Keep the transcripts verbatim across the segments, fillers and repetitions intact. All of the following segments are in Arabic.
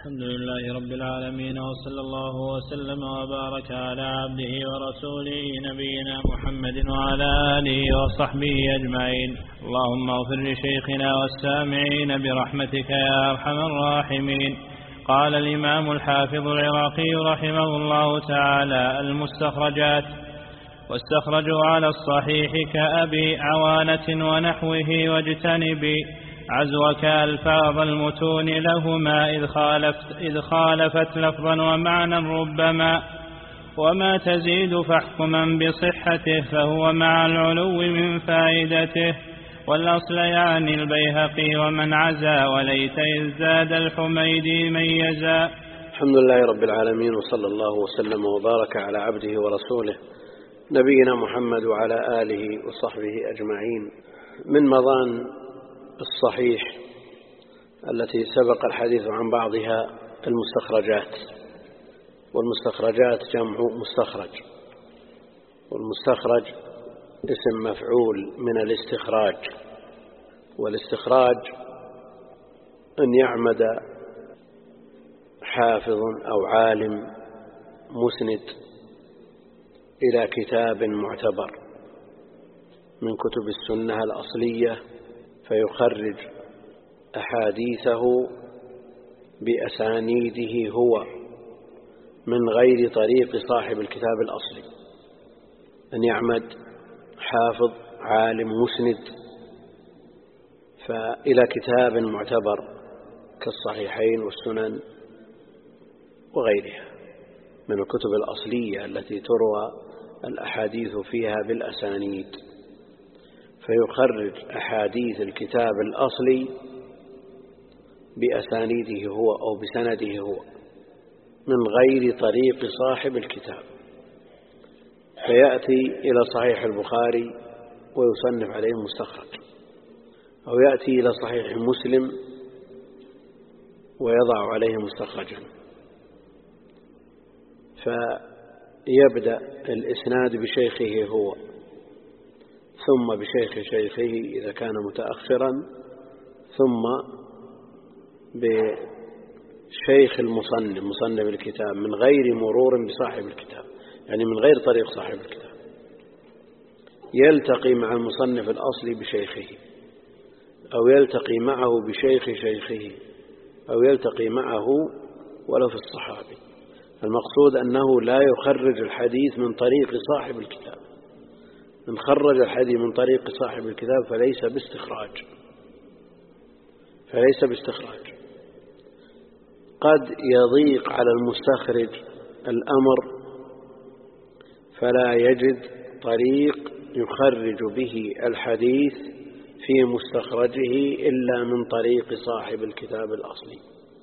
الحمد لله رب العالمين، وصلى الله وسلم وبارك على عبده ورسوله نبينا محمد وعلى آله وصحبه أجمعين. اللهم اغفر لشيخنا والسامعين برحمتك يا أرحم الراحمين. قال الإمام الحافظ العراقي رحمه الله تعالى: المستخرجات. واستخرجوا على الصحيح كأبي عوانة ونحوه، واجتنبي عزوك ألفاظ المتون لهما إذ خالفت, إذ خالفت لفظا ومعنى ربما، وما تزيد فاحكما بصحته فهو مع العلو من فائدته. والأصل يعني البيهقي ومن عزا، وليت إذ زاد الحميدي ميزا. الحمد لله رب العالمين، وصلى الله وسلم وبارك على عبده ورسوله نبينا محمد وعلى آله وصحبه أجمعين. من مضان الصحيح التي سبق الحديث عن بعضها المستخرجات. والمستخرجات جمع مستخرج، والمستخرج اسم مفعول من الاستخراج. والاستخراج أن يعمد حافظ أو عالم مسند إلى كتاب معتبر من كتب السنة الأصلية، فيخرج أحاديثه بأسانيده هو من غير طريق صاحب الكتاب الأصلي. أن يعمد حافظ عالم مسند فإلى كتاب معتبر كالصحيحين والسنن وغيرها من الكتب الأصلية التي تروى الأحاديث فيها بالأسانيد، فيخرج أحاديث الكتاب الأصلي بأسانيده هو أو بسنده هو من غير طريق صاحب الكتاب. فيأتي إلى صحيح البخاري ويصنف عليه مستخرج، أو يأتي إلى صحيح مسلم ويضع عليه مستخرجا. فيبدأ الإسناد بشيخه هو، ثم بشيخ شيخه إذا كان متأخرا، ثم بشيخ المصنف مصنف الكتاب من غير مرور بصاحب الكتاب، يعني من غير طريق صاحب الكتاب. يلتقي مع المصنف الأصلي بشيخه، أو يلتقي معه بشيخ شيخه، أو يلتقي معه ولو في الصحابي. المقصود أنه لا يخرج الحديث من طريق صاحب الكتاب. من خرج الحديث من طريق صاحب الكتاب فليس باستخراج فليس باستخراج قد يضيق على المستخرج الأمر فلا يجد طريق يخرج به الحديث في مستخرجه إلا من طريق صاحب الكتاب الأصلي.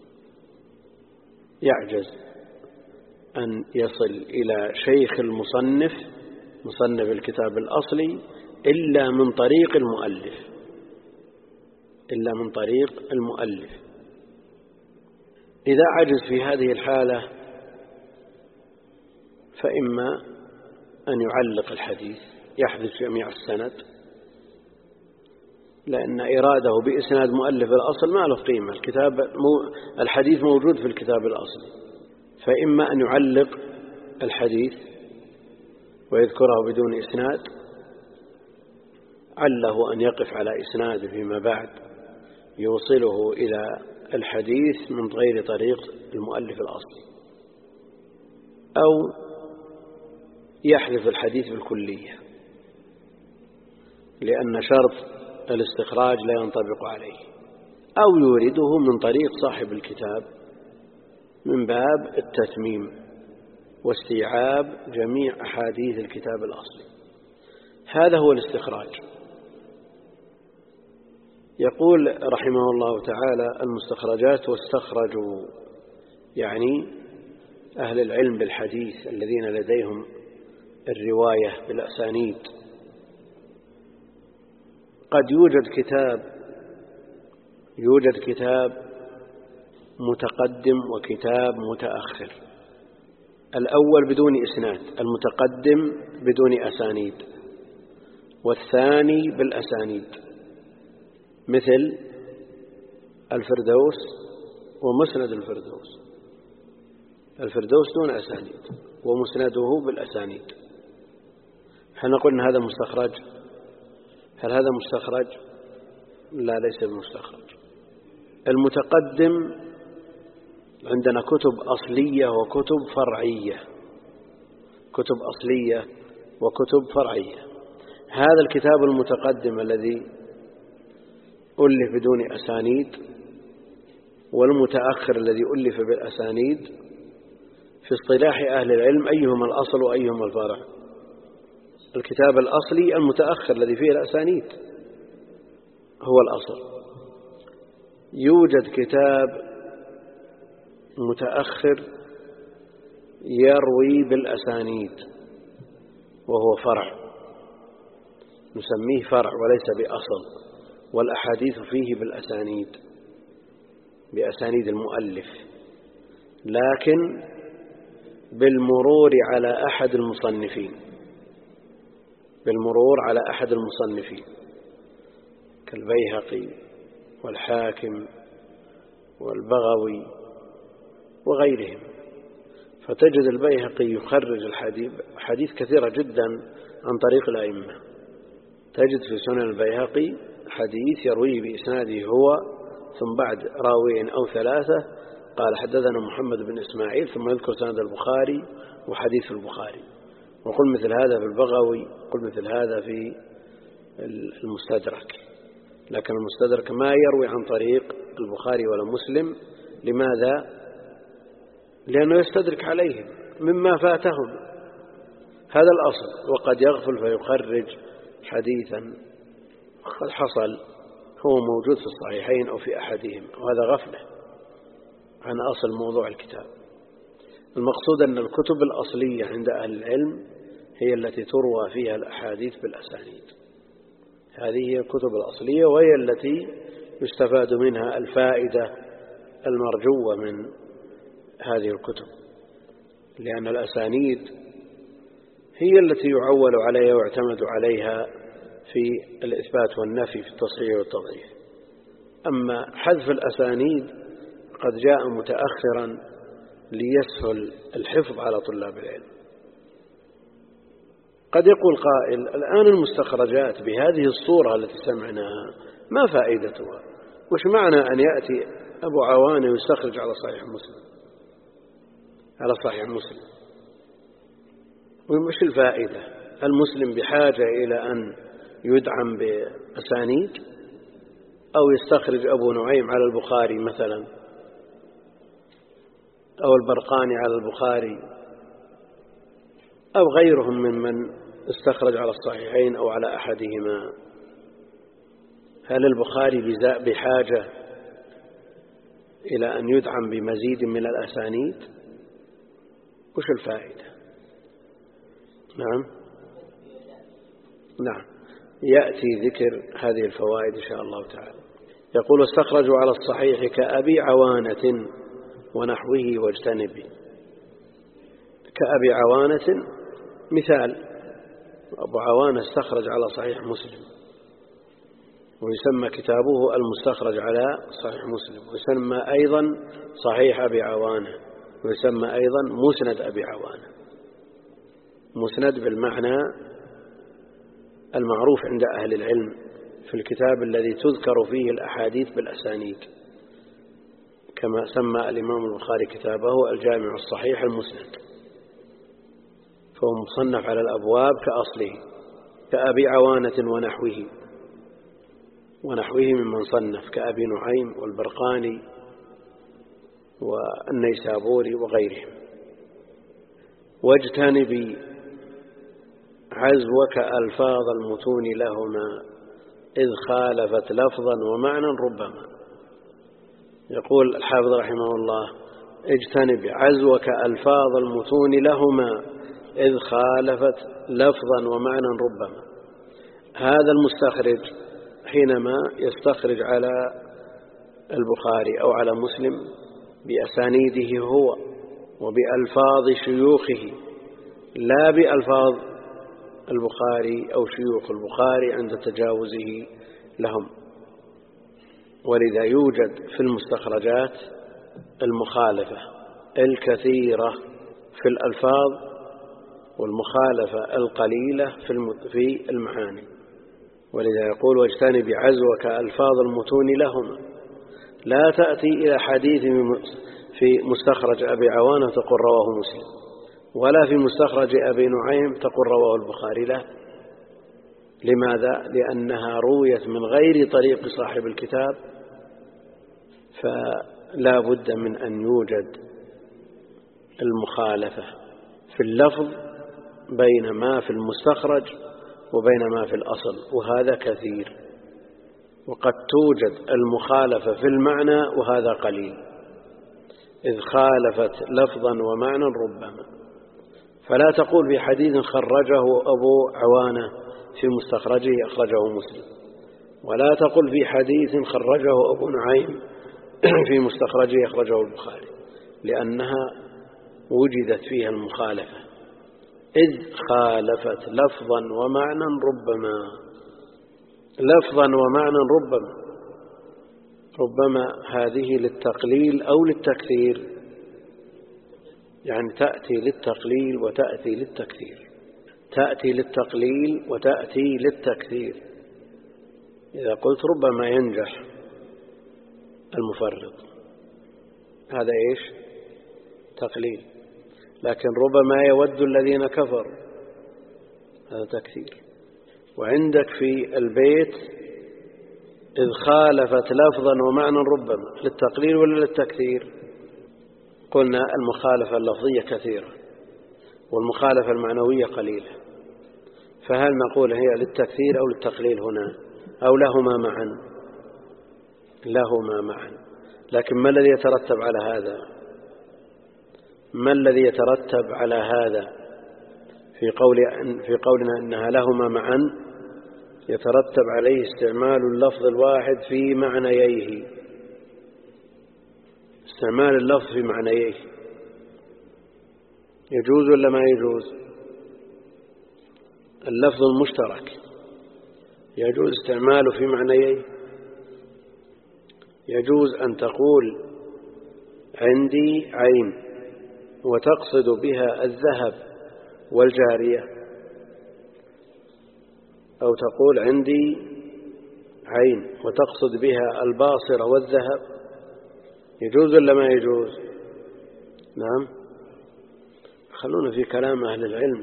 يعجز أن يصل إلى شيخ المصنف مصنف الكتاب الأصلي إلا من طريق المؤلف إلا من طريق المؤلف. إذا عجز في هذه الحالة فإما أن يعلق الحديث، يحذف جميع السند، لأن إراده بإسناد مؤلف الأصل ما له قيمة. الكتاب الحديث موجود في الكتاب الأصلي، فإما أن يعلق الحديث ويذكره بدون إسناد، عله أن يقف على إسناد فيما بعد يوصله إلى الحديث من غير طريق المؤلف الأصلي، أو يحذف الحديث بالكلية لأن شرط الاستخراج لا ينطبق عليه، أو يورده من طريق صاحب الكتاب من باب التتميم واستيعاب جميع أحاديث الكتاب الأصلي. هذا هو الاستخراج. يقول رحمه الله تعالى: المستخرجات. واستخرجوا يعني أهل العلم بالحديث الذين لديهم الرواية بالأسانيد. قد يوجد كتاب يوجد كتاب متقدم وكتاب متأخر. الأول بدون إسناد، المتقدم بدون أسانيد، والثاني بالأسانيد، مثل الفردوس ومسند الفردوس. الفردوس دون أسانيد ومسنده بالأسانيد. هل نقول أن هذا مستخرج؟ هل هذا مستخرج؟ لا، ليس بمستخرج. المتقدم عندنا كتب أصلية وكتب فرعية، كتب أصلية وكتب فرعية. هذا الكتاب المتقدم الذي ألف بدون أسانيد، والمتأخر الذي ألف بالأسانيد، في اصطلاح أهل العلم أيهما الأصل وأيهما الفرع؟ الكتاب الأصلي المتأخر الذي فيه الأسانيد هو الأصل. يوجد كتاب متأخر يروي بالأسانيد وهو فرع، نسميه فرع وليس بأصل، والأحاديث فيه بالأسانيد بأسانيد المؤلف، لكن بالمرور على أحد المصنفين، بالمرور على أحد المصنفين كالبيهقي والحاكم والبغوي وغيرهم. فتجد البيهقي يخرج الحديث حديث كثيرة جدا عن طريق الأئمة. تجد في سنن البيهقي حديث يرويه بإسناده هو، ثم بعد راوي أو ثلاثة قال حدثنا محمد بن إسماعيل، ثم يذكر سند البخاري وحديث البخاري. وقل مثل هذا في البغوي، قل مثل هذا في المستدرك. لكن المستدرك ما يروي عن طريق البخاري ولا مسلم. لماذا؟ لأنه يستدرك عليهم مما فاتهم، هذا الأصل. وقد يغفل فيخرج حديثا قد حصل هو موجود في الصحيحين أو في أحدهم، وهذا غفلة عن أصل موضوع الكتاب. المقصود أن الكتب الأصلية عند أهل العلم هي التي تروى فيها الأحاديث بالأسانيد. هذه هي الكتب الأصلية، وهي التي يستفاد منها الفائدة المرجوة من هذه الكتب، لأن الأسانيد هي التي يعول عليها ويعتمد عليها في الإثبات والنفي، في التصحيح والتضعيف. أما حذف الأسانيد قد جاء متأخرا ليسهل الحفظ على طلاب العلم. قد يقول قائل: الآن المستخرجات بهذه الصورة التي سمعناها ما فائدتها؟ وش معنى أن يأتي أبو عوانة ويستخرج على صحيح مسلم على صحيح مسلم ومش الفائدة؟ المسلم بحاجة إلى أن يدعم بأسانيد، أو يستخرج أبو نعيم على البخاري مثلا، أو البرقاني على البخاري، أو غيرهم ممن استخرج على الصحيحين أو على أحدهما. هل البخاري بحاجة إلى أن يدعم بمزيد من الأسانيد؟ وش الفائدة؟ نعم نعم يأتي ذكر هذه الفوائد إن شاء الله تعالى. يقول: استخرجوا على الصحيح كأبي عوانة ونحوه واجتنبي. كأبي عوانة مثال: أبو عوانة استخرج على صحيح مسلم، ويسمى كتابه المستخرج على صحيح مسلم، ويسمى أيضا صحيح أبي عوانة، ويسمى أيضا مسند أبي عوانة. مسند بالمعنى المعروف عند أهل العلم في الكتاب الذي تذكر فيه الأحاديث بالأسانيد، كما سمى الإمام البخاري كتابه الجامع الصحيح المسند، فهو مصنف على الأبواب كأصله. كأبي عوانة ونحوه، ونحوه ممن صنف كأبي نعيم والبرقاني والنيسابوري وغيرهم. واجتنبي عزوك ألفاظ المتون لهما إذ خالفت لفظا ومعنى ربما. يقول الحافظ رحمه الله: اجتنب عزوك ألفاظ المتون لهما إذ خالفت لفظا ومعنى ربما. هذا المستخرج حينما يستخرج على البخاري أو على مسلم بأسانيده هو وبألفاظ شيوخه، لا بألفاظ البخاري أو شيوخ البخاري عند تجاوزه لهم. ولذا يوجد في المستخرجات المخالفة الكثيرة في الألفاظ والمخالفة القليلة في المعاني. ولذا يقول واجتنب بعزوك ألفاظ المتون لهما. لا تأتي إلى حديث في مستخرج أبي عوانة تقول رواه مسلم، ولا في مستخرج أبي نعيم تقول رواه البخاري، لا. لماذا؟ لأنها رويت من غير طريق صاحب الكتاب، فلا بد من أن يوجد المخالفة في اللفظ بين ما في المستخرج وبين ما في الأصل، وهذا كثير. وقد توجد المخالفة في المعنى وهذا قليل، إذ خالفت لفظا ومعنى ربما. فلا تقول في حديث خرجه أبو عوانة في مستخرجه أخرجه مسلم، ولا تقل في حديث خرجه أبو نعيم في مستخرجه أخرجه البخاري، لأنها وجدت فيها المخالفة، إذ خالفت لفظا ومعنى ربما. لفظا ومعنى ربما ربما هذه للتقليل أو للتكثير، يعني تأتي للتقليل وتأتي للتكثير، تأتي للتقليل وتأتي للتكثير. إذا قلت ربما ينجح المفرط، هذا إيش؟ تقليل. لكن ربما يود الذين كفروا، هذا تكثير. وعندك في البيت إذ خالفت لفظا ومعنى ربما، للتقليل ولا للتكثير؟ قلنا المخالفة اللفظية كثيرة والمخالفة المعنوية قليلة، فهل نقول هي للتكثير أو للتقليل هنا، أو لهما معا؟ لهما معا. لكن ما الذي يترتب على هذا؟ ما الذي يترتب على هذا في قول في قولنا إنها لهما معا؟ يترتب عليه استعمال اللفظ الواحد في معنييه، استعمال اللفظ في معنييه يجوز ولا ما يجوز؟ اللفظ المشترك يجوز استعماله في معنييه. يجوز أن تقول عندي عين وتقصد بها الذهب والجارية، أو تقول عندي عين وتقصد بها الباصرة والذهب. يجوز ولا ما يجوز؟ نعم، خلونا في كلام أهل العلم.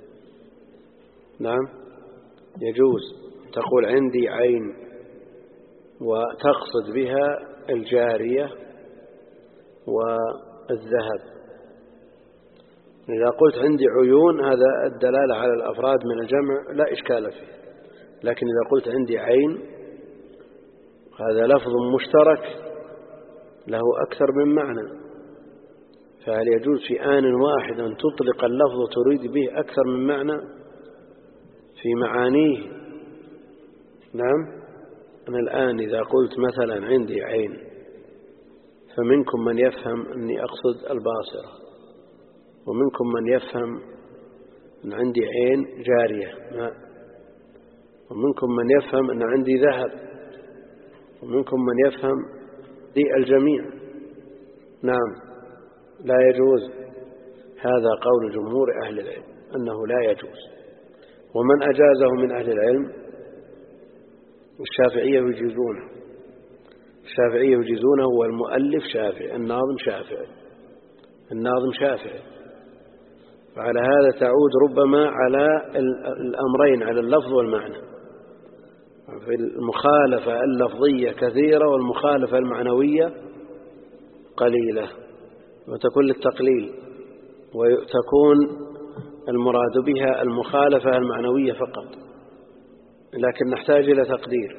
نعم يجوز، تقول عندي عين وتقصد بها الجارية والذهب. إذا قلت عندي عيون، هذا الدلالة على الأفراد من الجمع لا إشكال فيه. لكن إذا قلت عندي عين، هذا لفظ مشترك له أكثر من معنى، فهل يجوز في آن واحد أن تطلق اللفظ تريد به أكثر من معنى في معانيه؟ نعم. أنا الآن إذا قلت مثلا عندي عين، فمنكم من يفهم أني أقصد الباصرة، ومنكم من يفهم أن عندي عين جارية، ومنكم من يفهم أن عندي ذهب، ومنكم من يفهم دي الجميع. نعم لا يجوز. هذا قول جمهور أهل العلم أنه لا يجوز. ومن أجازه من أهل العلم الشافعية يجيزونه، الشافعية يجيزونه والمؤلف شافعي، الناظم شافعي، الناظم شافعي. فعلى هذا تعود ربما على الأمرين، على اللفظ والمعنى. في المخالفة اللفظية كثيرة والمخالفة المعنوية قليلة، وتكون للتقليل، وتكون المراد بها المخالفة المعنوية فقط. لكن نحتاج إلى تقدير،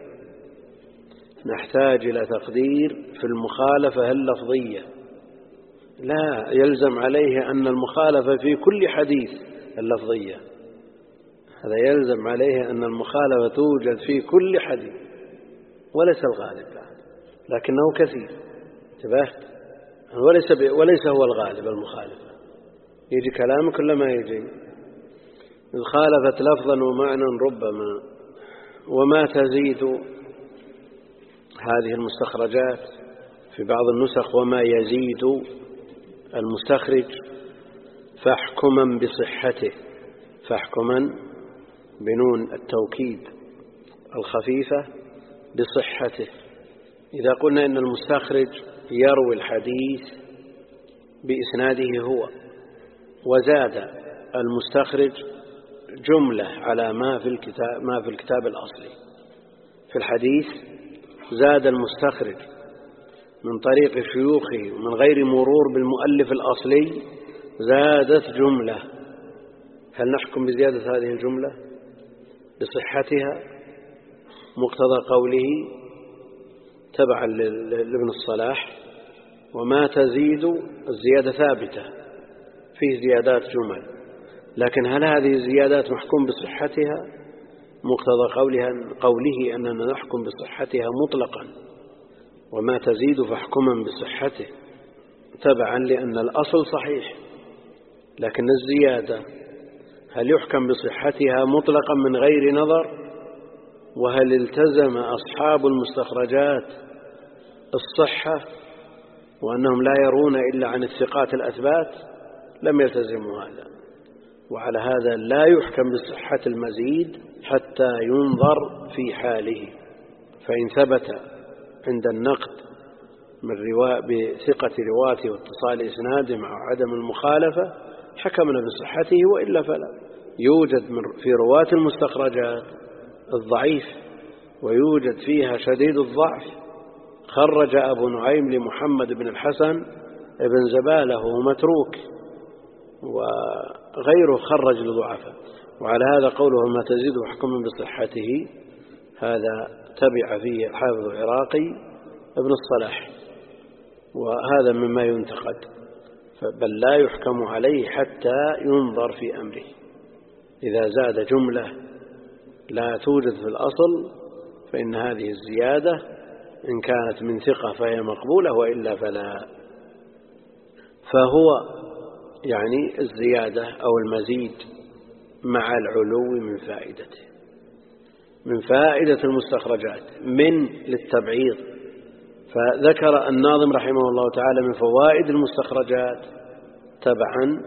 نحتاج إلى تقدير في المخالفة اللفظية. لا يلزم عليه أن المخالفة في كل حديث اللفظية، هذا يلزم عليه أن المخالفة توجد في كل حديث، وليس الغالب بعد، لكنه كثير. انتبهت؟ وليس وليس هو الغالب المخالفة. يجي كلامك كل ما يجي إذ خالفت لفظا ومعنى ربما. وما تزيد هذه المستخرجات في في بعض النسخ وما يزيد المستخرج فاحكما بصحته، فاحكما بنون التوكيد الخفيفة بصحته. إذا قلنا إن المستخرج يروي الحديث بإسناده هو، وزاد المستخرج جملة على ما في الكتاب ما في الكتاب الأصلي. في الحديث زاد المستخرج من طريق شيوخه ومن غير مرور بالمؤلف الأصلي زادت جملة، هل نحكم بزيادة هذه الجملة بصحتها مقتضى قوله تبعا لابن الصلاح وما تزيد الزيادة ثابتة، فيه زيادات جمل، لكن هل هذه الزيادات محكوم بصحتها مقتضى قولها قوله أننا نحكم بصحتها مطلقا وما تزيد فاحكما بصحته تبعا لأن الأصل صحيح، لكن الزيادة هل يحكم بصحتها مطلقا من غير نظر؟ وهل التزم أصحاب المستخرجات الصحة وأنهم لا يرون إلا عن الثقات الأثبات؟ لم يلتزموا هذا، وعلى هذا لا يحكم بصحة المزيد حتى ينظر في حاله، فإن ثبت عند النقد من رواء بثقة رواته واتصال إسناده مع عدم المخالفة حكمنا بصحته، وإلا فلا. يوجد في رواة المستخرجات الضعيف ويوجد فيها شديد الضعف. خرج أبو نعيم لمحمد بن الحسن ابن زبالة وهو متروك، وغيره خرج لضعفه، وعلى هذا قوله ما تزيد حكما بصحته هذا تبع فيه الحافظ العراقي ابن الصلاح، وهذا مما ينتقد، بل لا يحكم عليه حتى ينظر في أمره. إذا زاد جملة لا توجد في الأصل فإن هذه الزيادة إن كانت من ثقة فهي مقبولة، وإلا فلا. فهو يعني الزيادة أو المزيد مع العلو من فائدته، من فائدة المستخرجات من للتبعيض. فذكر الناظم رحمه الله تعالى من فوائد المستخرجات تبعا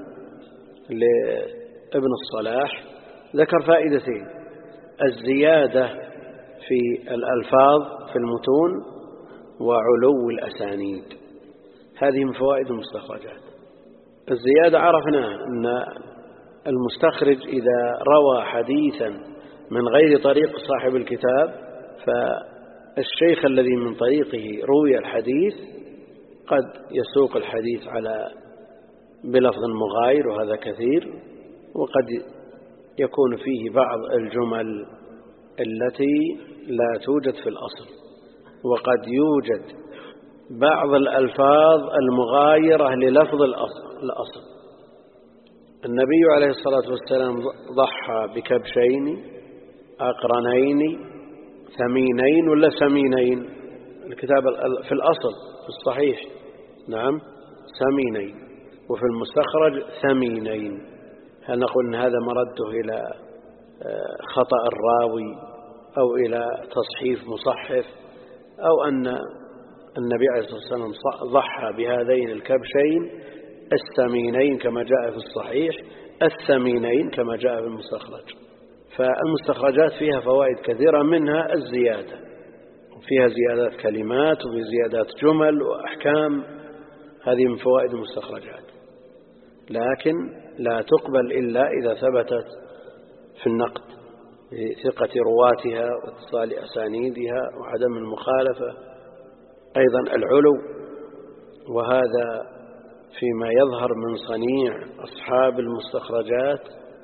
لابن الصلاح ذكر فائدتين: الزيادة في الألفاظ في المتون وعلو الأسانيد، هذه من فوائد المستخرجات. الزيادة عرفنا أن المستخرج إذا روى حديثا من غير طريق صاحب الكتاب فالشيخ الذي من طريقه روي الحديث قد يسوق الحديث على بلفظ مغاير، وهذا كثير، وقد يكون فيه بعض الجمل التي لا توجد في الأصل، وقد يوجد بعض الألفاظ المغايرة للفظ الأصل. النبي عليه الصلاة والسلام ضحى بكبشين أقرنين ثمينين ولا سمينين؟ الكتاب في الأصل في الصحيح نعم سمينين، وفي المستخرج ثمينين. هل نقول أن هذا مرده إلى خطأ الراوي أو إلى تصحيف مصحف، أو أن النبي عليه الصلاة والسلام ضحى بهذين الكبشين الثمينين كما جاء في الصحيح، الثمينين كما جاء في المستخرج؟ فالمستخرجات فيها فوائد كثيرة، منها الزيادة، وفيها زيادات كلمات وفي زيادات جمل وأحكام، هذه من فوائد المستخرجات، لكن لا تقبل إلا إذا ثبتت في النقد بثقة رواتها واتصال أسانيدها وعدم المخالفة. أيضا العلو، وهذا فيما يظهر من صنيع أصحاب المستخرجات.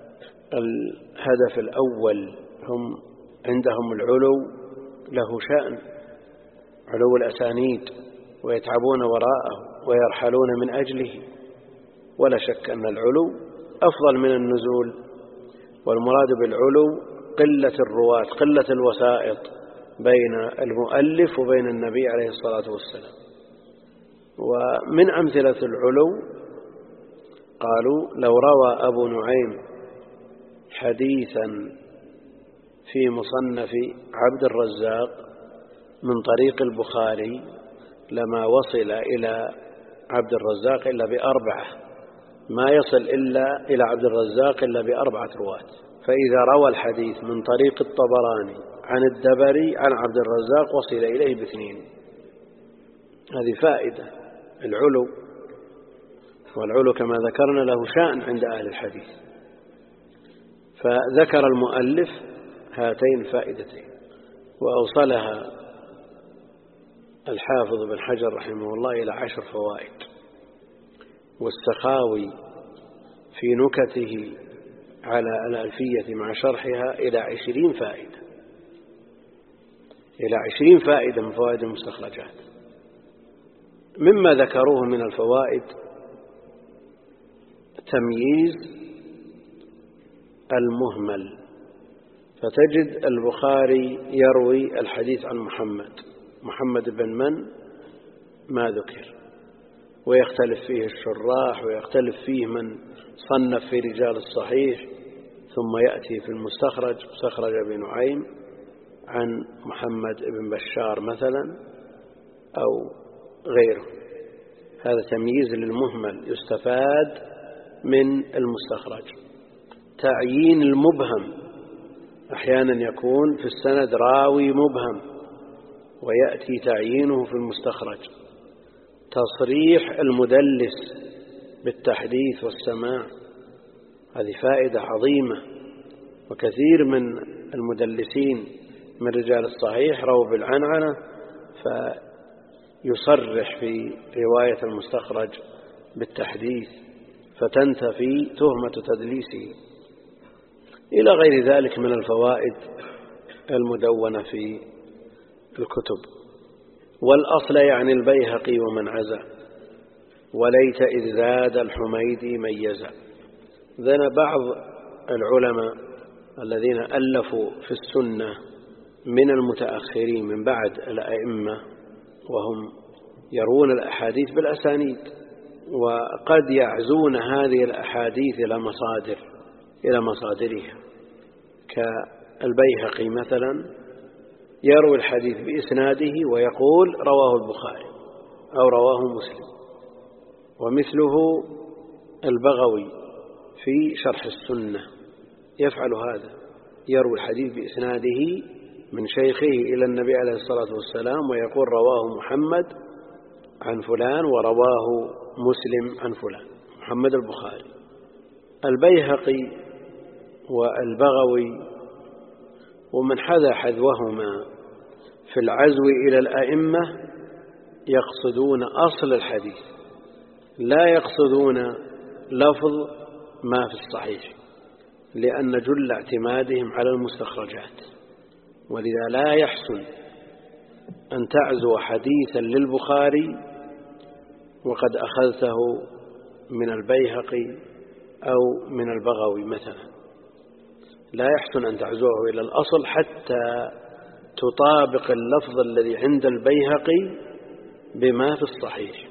الهدف الأول هم عندهم العلو له شأن، علو الأسانيد، ويتعبون وراءه ويرحلون من أجله، ولا شك أن العلو أفضل من النزول، والمراد بالعلو قلة الرواة، قلة الوسائط بين المؤلف وبين النبي عليه الصلاة والسلام. ومن أمثلة العلو قالوا لو روى أبو نعيم حديثا في مصنف عبد الرزاق من طريق البخاري لما وصل إلى عبد الرزاق إلا بأربعة، ما يصل إلا إلى عبد الرزاق إلا بأربعة رواة. فإذا روى الحديث من طريق الطبراني عن الدبري عن عبد الرزاق وصل إليه باثنين. هذه فائدة العلو، والعلو كما ذكرنا له شأن عند أهل الحديث. فذكر المؤلف هاتين الفائدتين وأوصلها الحافظ بن حجر رحمه الله إلى عشر فوائد، والسخاوي في نكته على الألفية مع شرحها إلى عشرين فائدة إلى عشرين فائدة من فوائد المستخرجات. مما ذكروه من الفوائد تمييز المهمل، فتجد البخاري يروي الحديث عن محمد محمد بن من ما ذكر، ويختلف فيه الشراح ويختلف فيه من صنف في رجال الصحيح، ثم يأتي في المستخرج مستخرج ابن نعيم عن محمد بن بشار مثلا أو غيره. هذا تمييز للمهمل يستفاد من المستخرج. تعيين المبهم، أحيانا يكون في السند راوي مبهم ويأتي تعيينه في المستخرج. تصريح المدلس بالتحديث والسماع، هذه فائدة عظيمة، وكثير من المدلسين من رجال الصحيح رووا بالعنعنة، فيصرح في رواية المستخرج بالتحديث فتنتفي تهمة تدليسه، إلى غير ذلك من الفوائد المدونة في الكتب. والأصل يعني البيهقي ومن عزا، وليت إذ زاد الحميدي ميزا. ذن بعض العلماء الذين ألفوا في السنة من المتأخرين من بعد الأئمة، وهم يروون الأحاديث بالأسانيد، وقد يعزون هذه الأحاديث إلى مصادر إلى مصادرها، كالبيهقي مثلا يروي الحديث بإسناده ويقول رواه البخاري أو رواه مسلم. ومثله البغوي في شرح السنة يفعل هذا، يروي الحديث بإسناده من شيخه إلى النبي عليه الصلاة والسلام ويقول رواه محمد عن فلان ورواه مسلم عن فلان، محمد البخاري. البيهقي والبغوي ومن حذا حذوهما في العزو إلى الأئمة يقصدون أصل الحديث، لا يقصدون لفظ ما في الصحيح، لأن جل اعتمادهم على المستخرجات. ولذا لا يحسن أن تعزو حديثا للبخاري وقد أخذته من البيهقي أو من البغوي مثلا، لا يحسن أن تعزوه إلى الأصل حتى تطابق اللفظ الذي عند البيهقي بما في الصحيح.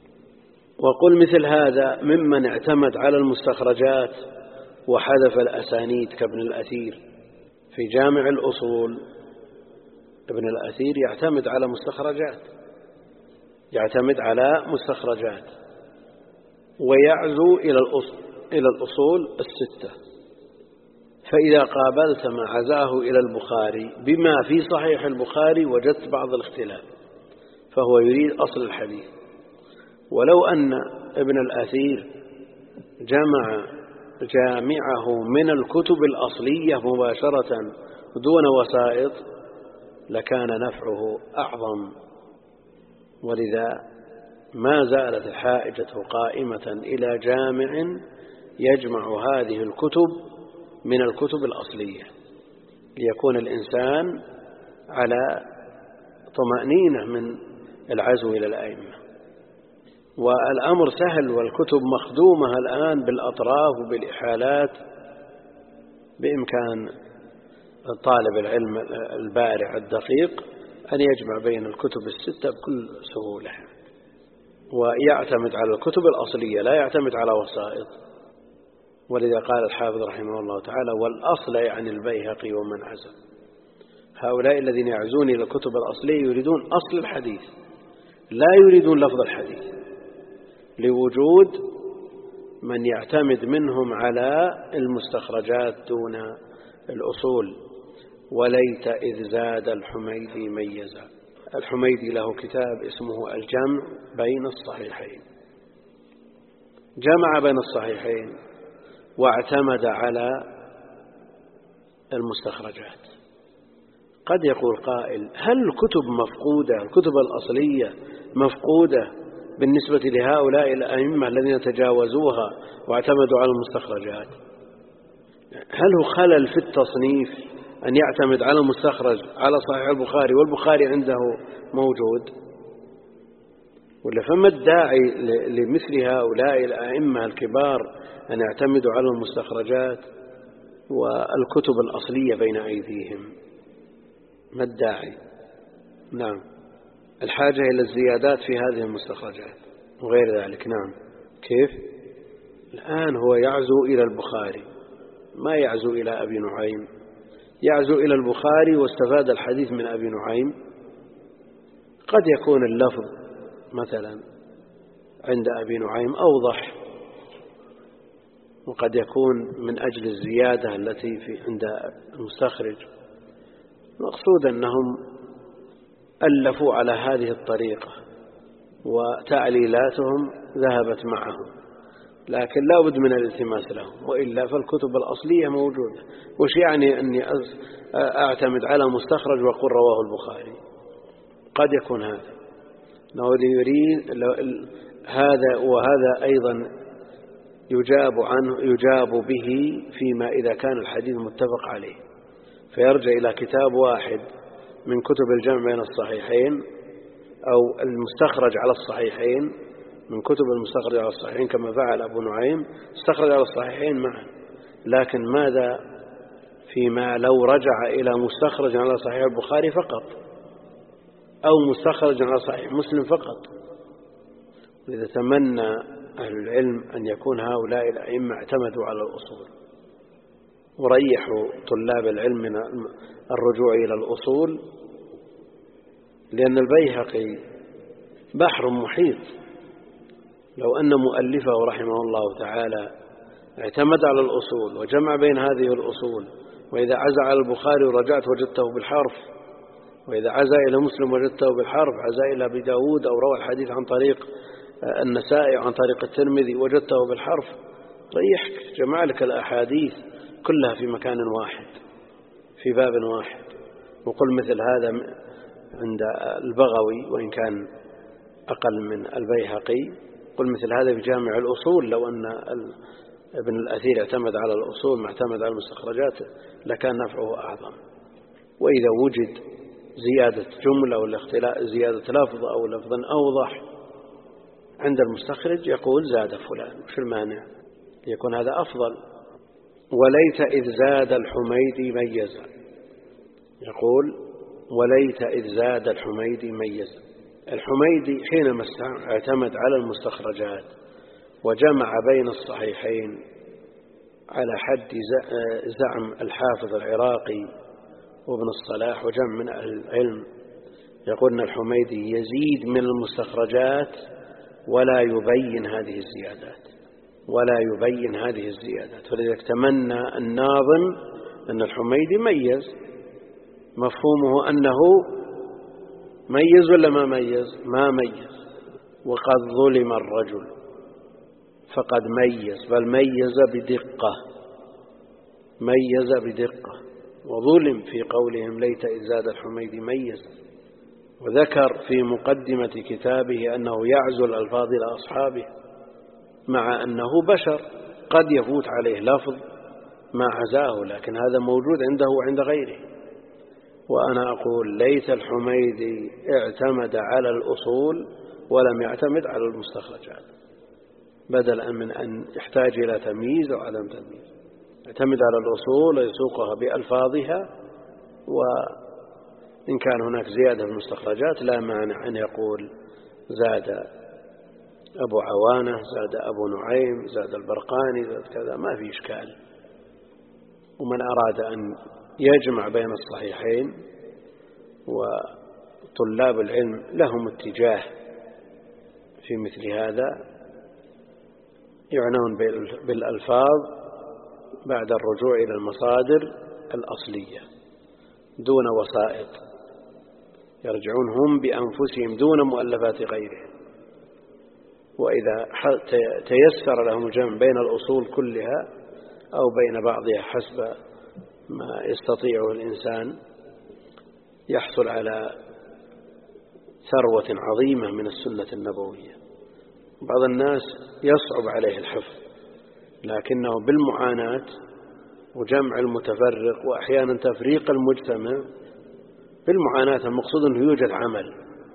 وقل مثل هذا ممن اعتمد على المستخرجات وحذف الأسانيد كابن الأثير في جامع الأصول. ابن الأثير يعتمد على مستخرجات يعتمد على مستخرجات ويعزو إلى الأصول إلى الأصول الستة. فإذا قابلت ما عزاه إلى البخاري بما في صحيح البخاري وجدت بعض الاختلاف، فهو يريد أصل الحديث. ولو أن ابن الأثير جمع جامعه من الكتب الأصلية مباشرة دون وسائط لكان نفعه أعظم. ولذا ما زالت الحائجة قائمة إلى جامع يجمع هذه الكتب من الكتب الأصلية، ليكون الإنسان على طمأنينة من العزو إلى الأئمة. والأمر سهل، والكتب مخدومة الآن بالأطراف وبالإحالات، بإمكان طالب العلم البارع الدقيق أن يجمع بين الكتب الستة بكل سهولة، ويعتمد على الكتب الأصلية لا يعتمد على وسائط. ولذا قال الحافظ رحمه الله تعالى والأصل يعني البيهقي ومن عزم. هؤلاء الذين يعزون إلى الكتب الأصلية يريدون أصل الحديث، لا يريدون لفظ الحديث لوجود من يعتمد منهم على المستخرجات دون الأصول. وليت إذ زاد الحميدي ميزا. الحميدي له كتاب اسمه الجمع بين الصحيحين، جمع بين الصحيحين واعتمد على المستخرجات. قد يقول قائل: هل الكتب مفقودة، الكتب الأصلية مفقودة بالنسبة لهؤلاء الأئمة الذين تجاوزوها واعتمدوا على المستخرجات؟ هل هو خلل في التصنيف أن يعتمد على المستخرج على صحيح البخاري والبخاري عنده موجود؟ ولا فما الداعي لمثل هؤلاء الأئمة الكبار أن يعتمدوا على المستخرجات والكتب الأصلية بين أيديهم؟ ما الداعي؟ نعم، الحاجة إلى الزيادات في هذه المستخرجات وغير ذلك. نعم. كيف؟ الآن هو يعزو إلى البخاري، ما يعزو إلى أبي نعيم. يعزو إلى البخاري واستفاد الحديث من أبي نعيم. قد يكون اللفظ مثلا عند أبي نعيم أوضح، وقد يكون من أجل الزيادة التي في عند المستخرج. المقصود أنهم ألفوا على هذه الطريقة وتعليلاتهم ذهبت معهم، لكن لا بد من الالتماس لهم، وإلا فالكتب الأصلية موجودة. وش يعني أني أعتمد على مستخرج وقل رواه البخاري؟ قد يكون هذا نود يريد هذا، وهذا أيضا يجاب عنه يجاب به فيما إذا كان الحديث متفق عليه، فيرجع إلى كتاب واحد من كتب الجمع بين الصحيحين أو المستخرج على الصحيحين، من كتب المستخرج على الصحيحين كما فعل أبو نعيم، استخرج على الصحيحين معا. لكن ماذا فيما لو رجع إلى مستخرج على صحيح البخاري فقط أو مستخرج على صحيح مسلم فقط؟ إذا تمنى أهل العلم أن يكون هؤلاء الأئمة اعتمدوا على الأصول وريحوا طلاب العلم من الرجوع إلى الأصول، لأن البيهقي بحر محيط. لو أن مؤلفه رحمه الله تعالى اعتمد على الأصول وجمع بين هذه الأصول، وإذا عزى على البخاري ورجعت وجدته بالحرف، وإذا عزى إلى مسلم وجدته بالحرف، عزى إلى أبي داود أو روى الحديث عن طريق النسائي عن طريق الترمذي وجدته بالحرف، ريحك، جمع لك الأحاديث كلها في مكان واحد في باب واحد. وقل مثل هذا عند البغوي وإن كان أقل من البيهقي، قل مثل هذا بجامع الأصول. لو أن ابن الأثير اعتمد على الأصول ما اعتمد على المستخرجات لكان نفعه أعظم. وإذا وجد زيادة جملة ولا اختلاف زيادة لفظ أو لفظا أوضح عند المستخرج يقول زاد فلان، وش المانع؟ يكون هذا أفضل. وليت إذ زاد الحميدي ميزا، يقول وليت إذ زاد الحميدي ميزا. الحميدي حينما اعتمد على المستخرجات وجمع بين الصحيحين على حد زعم الحافظ العراقي وابن الصلاح وجمع من أهل العلم، يقول أن الحميدي يزيد من المستخرجات ولا يبين هذه الزيادات ولا يبين هذه الزيادات ولذلك تمنى الناظم أن الحميدي ميز. مفهومه أنه ميز ولا ما ميز؟ ما ميز. وقد ظلم الرجل فقد ميز، بل ميز بدقة، ميز بدقة. وظلم في قولهم ليت إذ زاد الحميدي ميز. وذكر في مقدمة كتابه أنه يعزو الألفاظ إلى أصحابه، مع أنه بشر قد يفوت عليه لفظ ما عزاه، لكن هذا موجود عنده وعند غيره. وأنا أقول ليت الحميدي اعتمد على الأصول ولم يعتمد على المستخرجات، بدلا من أن يحتاج إلى تمييز أو عدم تمييز. اعتمد على الأصول ويسوقها بألفاظها، وإن كان هناك زيادة في المستخرجات لا مانع أن يقول زاد أبو عوانة، زاد أبو نعيم، زاد البرقاني، زاد كذا، ما في إشكال. ومن أراد أن يجمع بين الصحيحين، وطلاب العلم لهم اتجاه في مثل هذا يعنون بالألفاظ بعد الرجوع إلى المصادر الأصلية دون وسائط، يرجعون هم بأنفسهم دون مؤلفات غيرهم. وإذا تيسر لهم الجمع بين الأصول كلها أو بين بعضها حسب ما يستطيعه الإنسان يحصل على ثروة عظيمة من السنة النبوية. بعض الناس يصعب عليه الحفظ، لكنه بالمعاناة وجمع المتفرق وأحيانا تفريق المجتمع بالمعاناة المقصود أنه يوجد عمل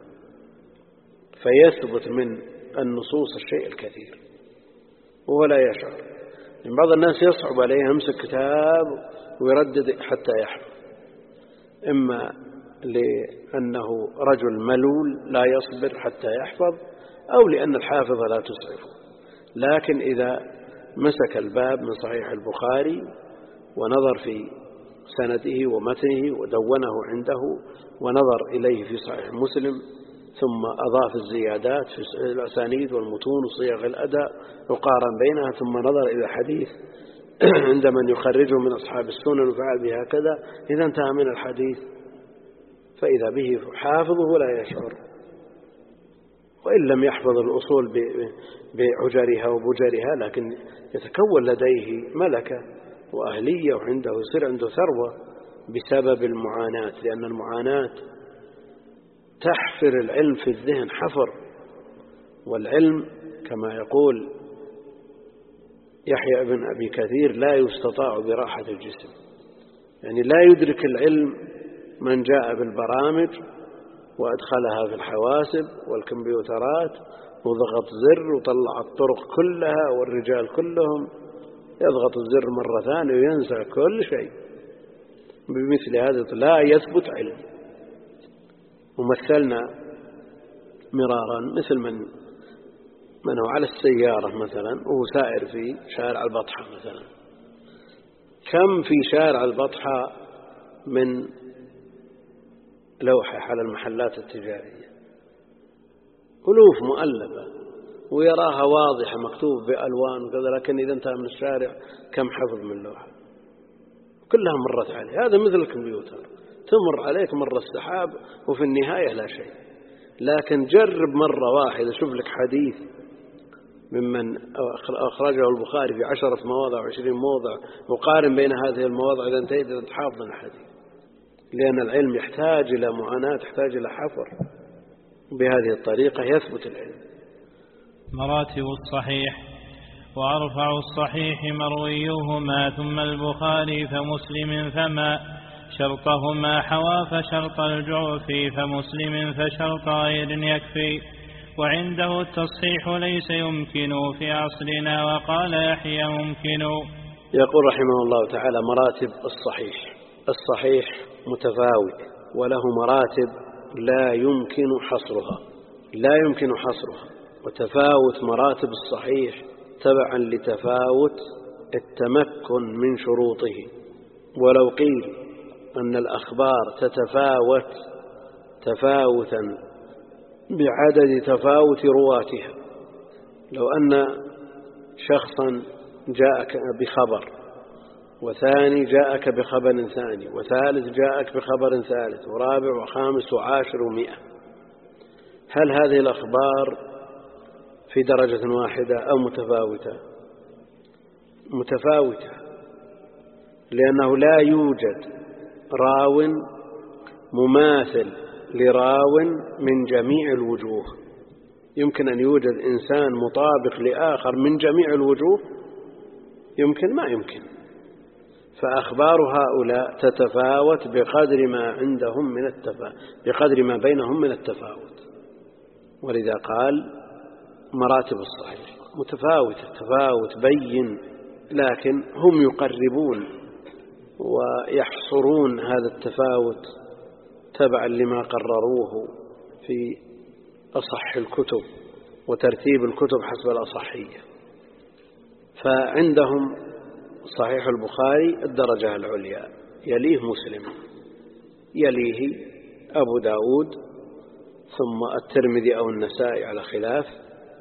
فيثبت من النصوص الشيء الكثير وهو لا يشعر. يعني بعض الناس يصعب عليه يمسك كتاب ويردد حتى يحفظ، إما لأنه رجل ملول لا يصبر حتى يحفظ، أو لأن الحافظ لا تسعفه. لكن إذا مسك الباب من صحيح البخاري ونظر في سنده ومتنه ودونه عنده ونظر إليه في صحيح مسلم ثم أضاف الزيادات في الأسانيد والمتون وصيغ الأداء وقارن بينها، ثم نظر إلى حديث عند من يخرجه من أصحاب السنن وفعل بها كذا، إذا انتهى من الحديث فإذا به حافظه لا يشعر. وإن لم يحفظ الأصول بعجرها وبجرها لكن يتكون لديه ملكة وأهلية وعنده يصير عنده ثروة بسبب المعاناة، لأن المعاناة تحفر العلم في الذهن حفر. والعلم كما يقول يحيى بن أبي كثير لا يستطاع براحة الجسم، يعني لا يدرك العلم من جاء بالبرامج وأدخلها في الحواسب والكمبيوترات وضغط زر وطلع الطرق كلها والرجال كلهم، يضغط الزر مرة ثانية وينسى كل شيء. بمثل هذا لا يثبت علم. ومثلنا مرارا مثل من من هو على السيارة مثلا وهو سائر في شارع البطحة مثلا، كم في شارع البطحة من لوحة على المحلات التجارية، ألوف مؤلفة ويراها واضحة مكتوب بألوان وكذا، لكن إذا انتهى من الشارع كم حفظ من لوحة كلها مرت عليه. هذا مثل الكمبيوتر، تمر عليك مرة السحاب وفي النهاية لا شيء. لكن جرب مرة واحدة شوف لك حديث ممن أخرجه البخاري في عشرة مواضع وعشرين موضع وقارن بين هذه المواضع إذا انتهيت إذا تحافظ الحديث، لأن العلم يحتاج إلى معاناة، يحتاج إلى حفر. بهذه الطريقة يثبت العلم. مراتب الصحيح: وأرفع الصحيح مرويهما ثم البخاري فمسلم فما شرطهما حوا فشرط الجعف فمسلم فشرط غير يكفي، وعنده التصحيح ليس يمكن في عصرنا وقال يحيى ممكن. يقول رحمه الله تعالى: مراتب الصحيح. الصحيح متفاوت وله مراتب لا يمكن حصرها لا يمكن حصرها وتفاوت مراتب الصحيح تبعا لتفاوت التمكن من شروطه. ولو قيل أن الأخبار تتفاوت تفاوتا بعدد تفاوت رواتها، لو أن شخصا جاءك بخبر وثاني جاءك بخبر ثاني وثالث جاءك بخبر ثالث ورابع وخامس وعاشر ومئة، هل هذه الأخبار في درجة واحدة أو متفاوتة؟ متفاوتة، لأنه لا يوجد راو مماثل لراو من جميع الوجوه. يمكن أن يوجد إنسان مطابق لآخر من جميع الوجوه؟ يمكن؟ ما يمكن. فأخبار هؤلاء تتفاوت بقدر ما عندهم من التفاوت، بقدر ما بينهم من التفاوت. ولذا قال مراتب الصحيح متفاوتة تفاوت بين، لكن هم يقربون ويحصرون هذا التفاوت تبعا لما قرروه في أصح الكتب وترتيب الكتب حسب الأصحية. فعندهم صحيح البخاري الدرجة العليا، يليه مسلم، يليه أبو داود، ثم الترمذي أو النسائي على خلاف،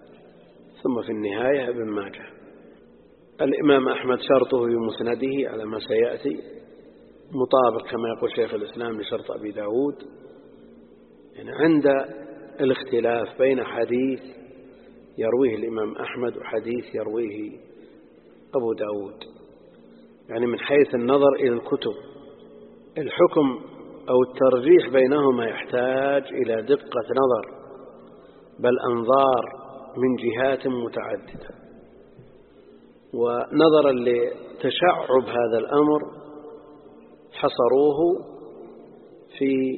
ثم في النهاية ابن ماجه. الإمام أحمد شرطه بمسنده على ما سيأتي مطابق كما يقول شيخ الإسلام لشرط أبي داود، يعني عند الاختلاف بين حديث يرويه الإمام أحمد وحديث يرويه أبو داود، يعني من حيث النظر إلى الكتب الحكم أو الترجيح بينهما يحتاج إلى دقة نظر بل أنظار من جهات متعددة. ونظرا لتشعب هذا الأمر حصروه في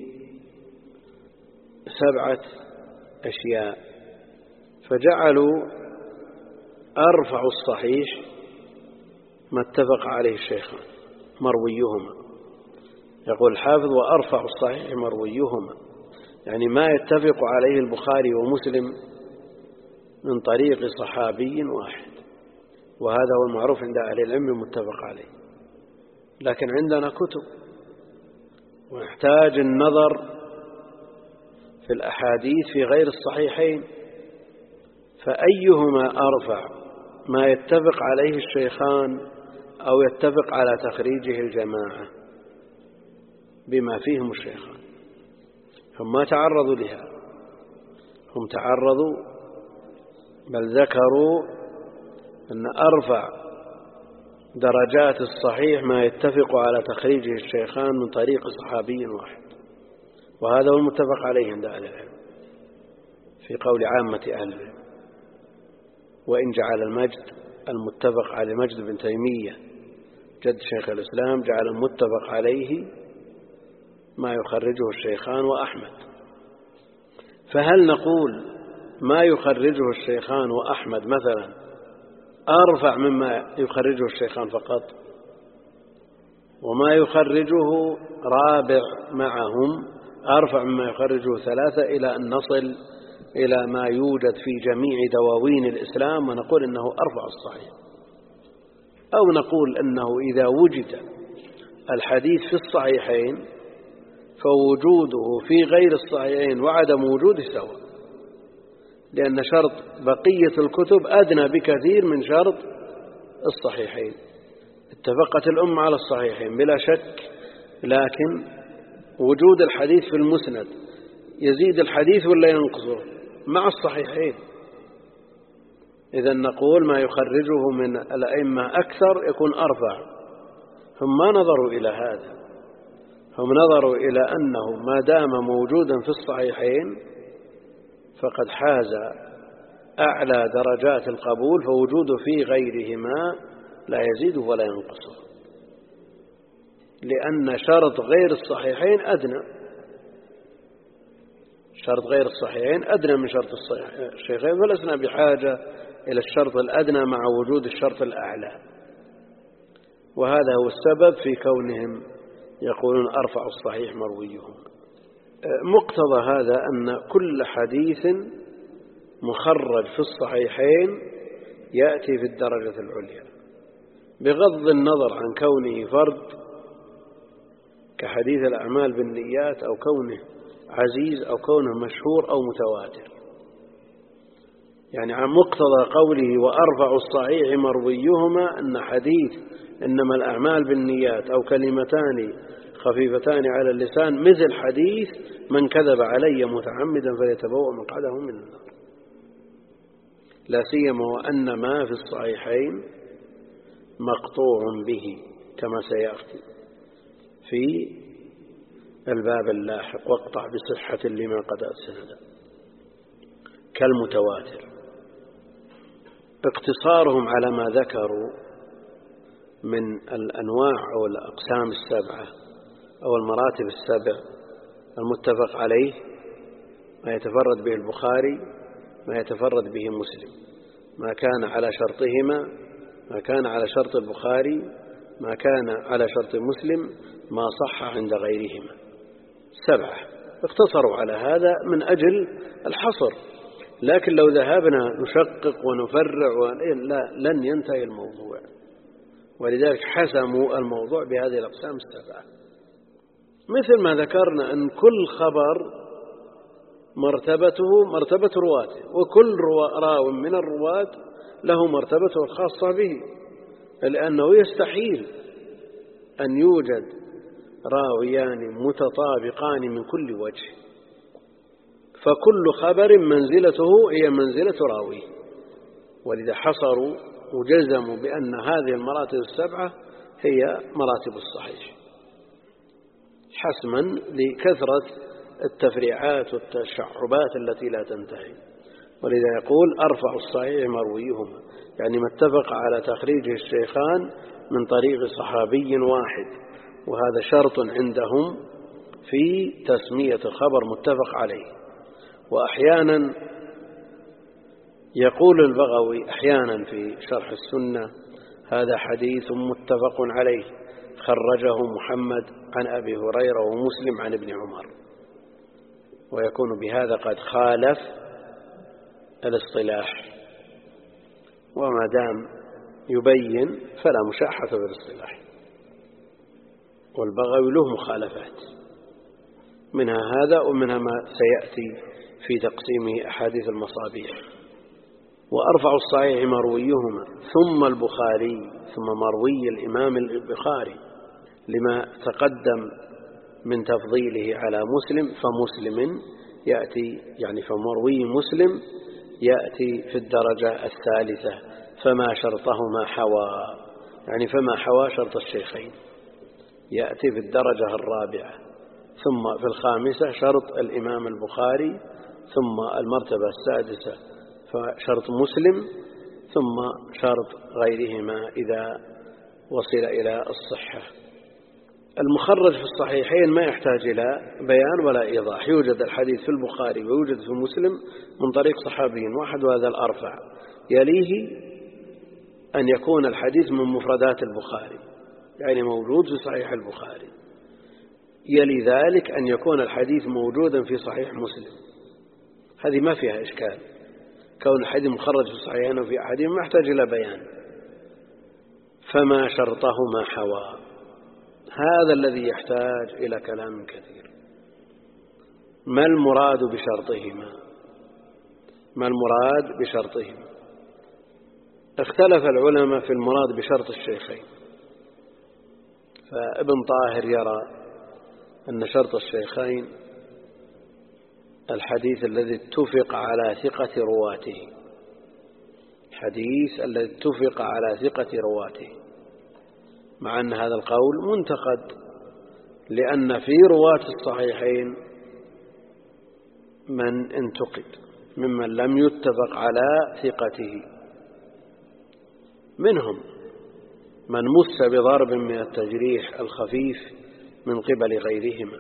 سبعة أشياء، فجعلوا أرفع الصحيح ما اتفق عليه الشيخان مرويهما. يقول الحافظ وأرفع الصحيح مرويهما، يعني ما يتفق عليه البخاري ومسلم من طريق صحابي واحد، وهذا هو المعروف عند أهل العلم المتفق عليه. لكن عندنا كتب ونحتاج النظر في الأحاديث في غير الصحيحين، فأيهما أرفع، ما يتفق عليه الشيخان أو يتفق على تخريجه الجماعة بما فيهم الشيخان. هم ما تعرضوا لها، هم تعرضوا بل ذكروا أن أرفع درجات الصحيح ما يتفق على تخريجه الشيخان من طريق صحابي واحد، وهذا هو المتفق عليه عند أهل العلم في قول عامة أهل العلم. وإن جعل المجد المتفق على مجد بن تيمية جد شيخ الإسلام جعل المتفق عليه ما يخرجه الشيخان وأحمد، فهل نقول ما يخرجه الشيخان وأحمد مثلا أرفع مما يخرجه الشيخان فقط، وما يخرجه رابع معهم أرفع مما يخرجه ثلاثة، إلى أن نصل إلى ما يوجد في جميع دواوين الإسلام ونقول إنه أرفع الصحيح؟ أو نقول أنه إذا وجد الحديث في الصحيحين فوجوده في غير الصحيحين وعدم وجوده سواء، لأن شرط بقية الكتب أدنى بكثير من شرط الصحيحين. اتفقت الأمة على الصحيحين بلا شك، لكن وجود الحديث في المسند يزيد الحديث ولا ينقصه مع الصحيحين. إذا نقول ما يخرجه من الأئمة أكثر يكون أرفع. هم ما نظروا إلى هذا، هم نظروا إلى أنه ما دام موجودا في الصحيحين فقد حاز أعلى درجات القبول، فوجوده في غيرهما لا يزيده ولا ينقصه، لأن شرط غير الصحيحين أدنى، شرط غير الصحيحين أدنى من شرط الصحيحين، فلسنا بحاجة إلى الشرط الأدنى مع وجود الشرط الأعلى. وهذا هو السبب في كونهم يقولون أرفع الصحيح مرويهم. مقتضى هذا أن كل حديث مخرج في الصحيحين يأتي في الدرجة العليا بغض النظر عن كونه فرد كحديث الأعمال بالنيات، أو كونه عزيز، أو كونه مشهور أو متواتر. يعني عن مقتضى قوله وأرفع الصحيح مرويهما أن حديث إنما الأعمال بالنيات أو كلمتان خفيفتان على اللسان مثل حديث من كذب علي متعمدا فليتبوأ مقعده من النار، لا سيما وأن ما في الصحيحين مقطوع به كما سيأتي في الباب اللاحق، واقطع بصحة لما قد أسند كالمتواتر. اقتصارهم على ما ذكروا من الأنواع أو الأقسام السبعة أو المراتب السبع المتفق عليه، ما يتفرد به البخاري، ما يتفرد به مسلم، ما كان على شرطهما، ما كان على شرط البخاري، ما كان على شرط مسلم، ما صح عند غيرهما. سبعة اقتصروا على هذا من أجل الحصر، لكن لو ذهبنا نشقق ونفرع لا لن ينتهي الموضوع، ولذلك حسموا الموضوع بهذه الأقسام السبعة. مثل ما ذكرنا أن كل خبر مرتبته مرتبة رواته، وكل راو من الرواة له مرتبته الخاصة به، لأنه يستحيل أن يوجد راويان متطابقان من كل وجه، فكل خبر منزلته هي منزلة راويه، ولذا حصروا وجزموا بأن هذه المراتب السبعة هي مراتب الصحيح، حسما لكثرة التفريعات والتشعبات التي لا تنتهي. ولذا يقول أرفع الصحيح مرويهما، يعني ما اتفق على تخريجه الشيخان من طريق صحابي واحد، وهذا شرط عندهم في تسمية الخبر متفق عليه. وأحيانا يقول البغوي أحيانا في شرح السنة هذا حديث متفق عليه خرجه محمد عن أبي هريرة ومسلم عن ابن عمر، ويكون بهذا قد خالف الاصطلاح، وما دام يبين فلا مشاحة في الاصطلاح. والبغوي له مخالفات، منها هذا ومنها ما سيأتي في تقسيمه أحاديث المصابيح. وأرفع الصحيح مرويهما ثم البخاري ثم مروي الإمام البخاري لما تقدم من تفضيله على مسلم، فمسلم يأتي يعني فمروي مسلم يأتي في الدرجة الثالثة، فما شرطهما حوى، يعني فما حوى شرط الشيخين يأتي في الدرجة الرابعة، ثم في الخامسة شرط الإمام البخاري، ثم المرتبة السادسة فشرط مسلم، ثم شرط غيرهما إذا وصل إلى الصحة. المخرج في الصحيحين ما يحتاج إلى بيان ولا إيضاح، يوجد الحديث في البخاري ويوجد في مسلم من طريق صحابي واحد، وهذا الأرفع. يليه أن يكون الحديث من مفردات البخاري، يعني موجود في صحيح البخاري. يلي ذلك أن يكون الحديث موجودا في صحيح مسلم، هذه ما فيها إشكال، كون الحديث مخرج في الصحيحين وفي أحدهم ما يحتاج إلى بيان. فما شرطهما حوى، هذا الذي يحتاج إلى كلام كثير. ما المراد بشرطهما؟ ما المراد بشرطهما؟ اختلف العلماء في المراد بشرط الشيخين، فابن طاهر يرى أن شرط الشيخين الحديث الذي اتفق على ثقة رواته، الحديث الذي اتفق على ثقة رواته، مع أن هذا القول منتقد، لأن في رواة الصحيحين من انتقد ممن لم يتفق على ثقته، منهم من مس بضرب من التجريح الخفيف من قبل غيرهما.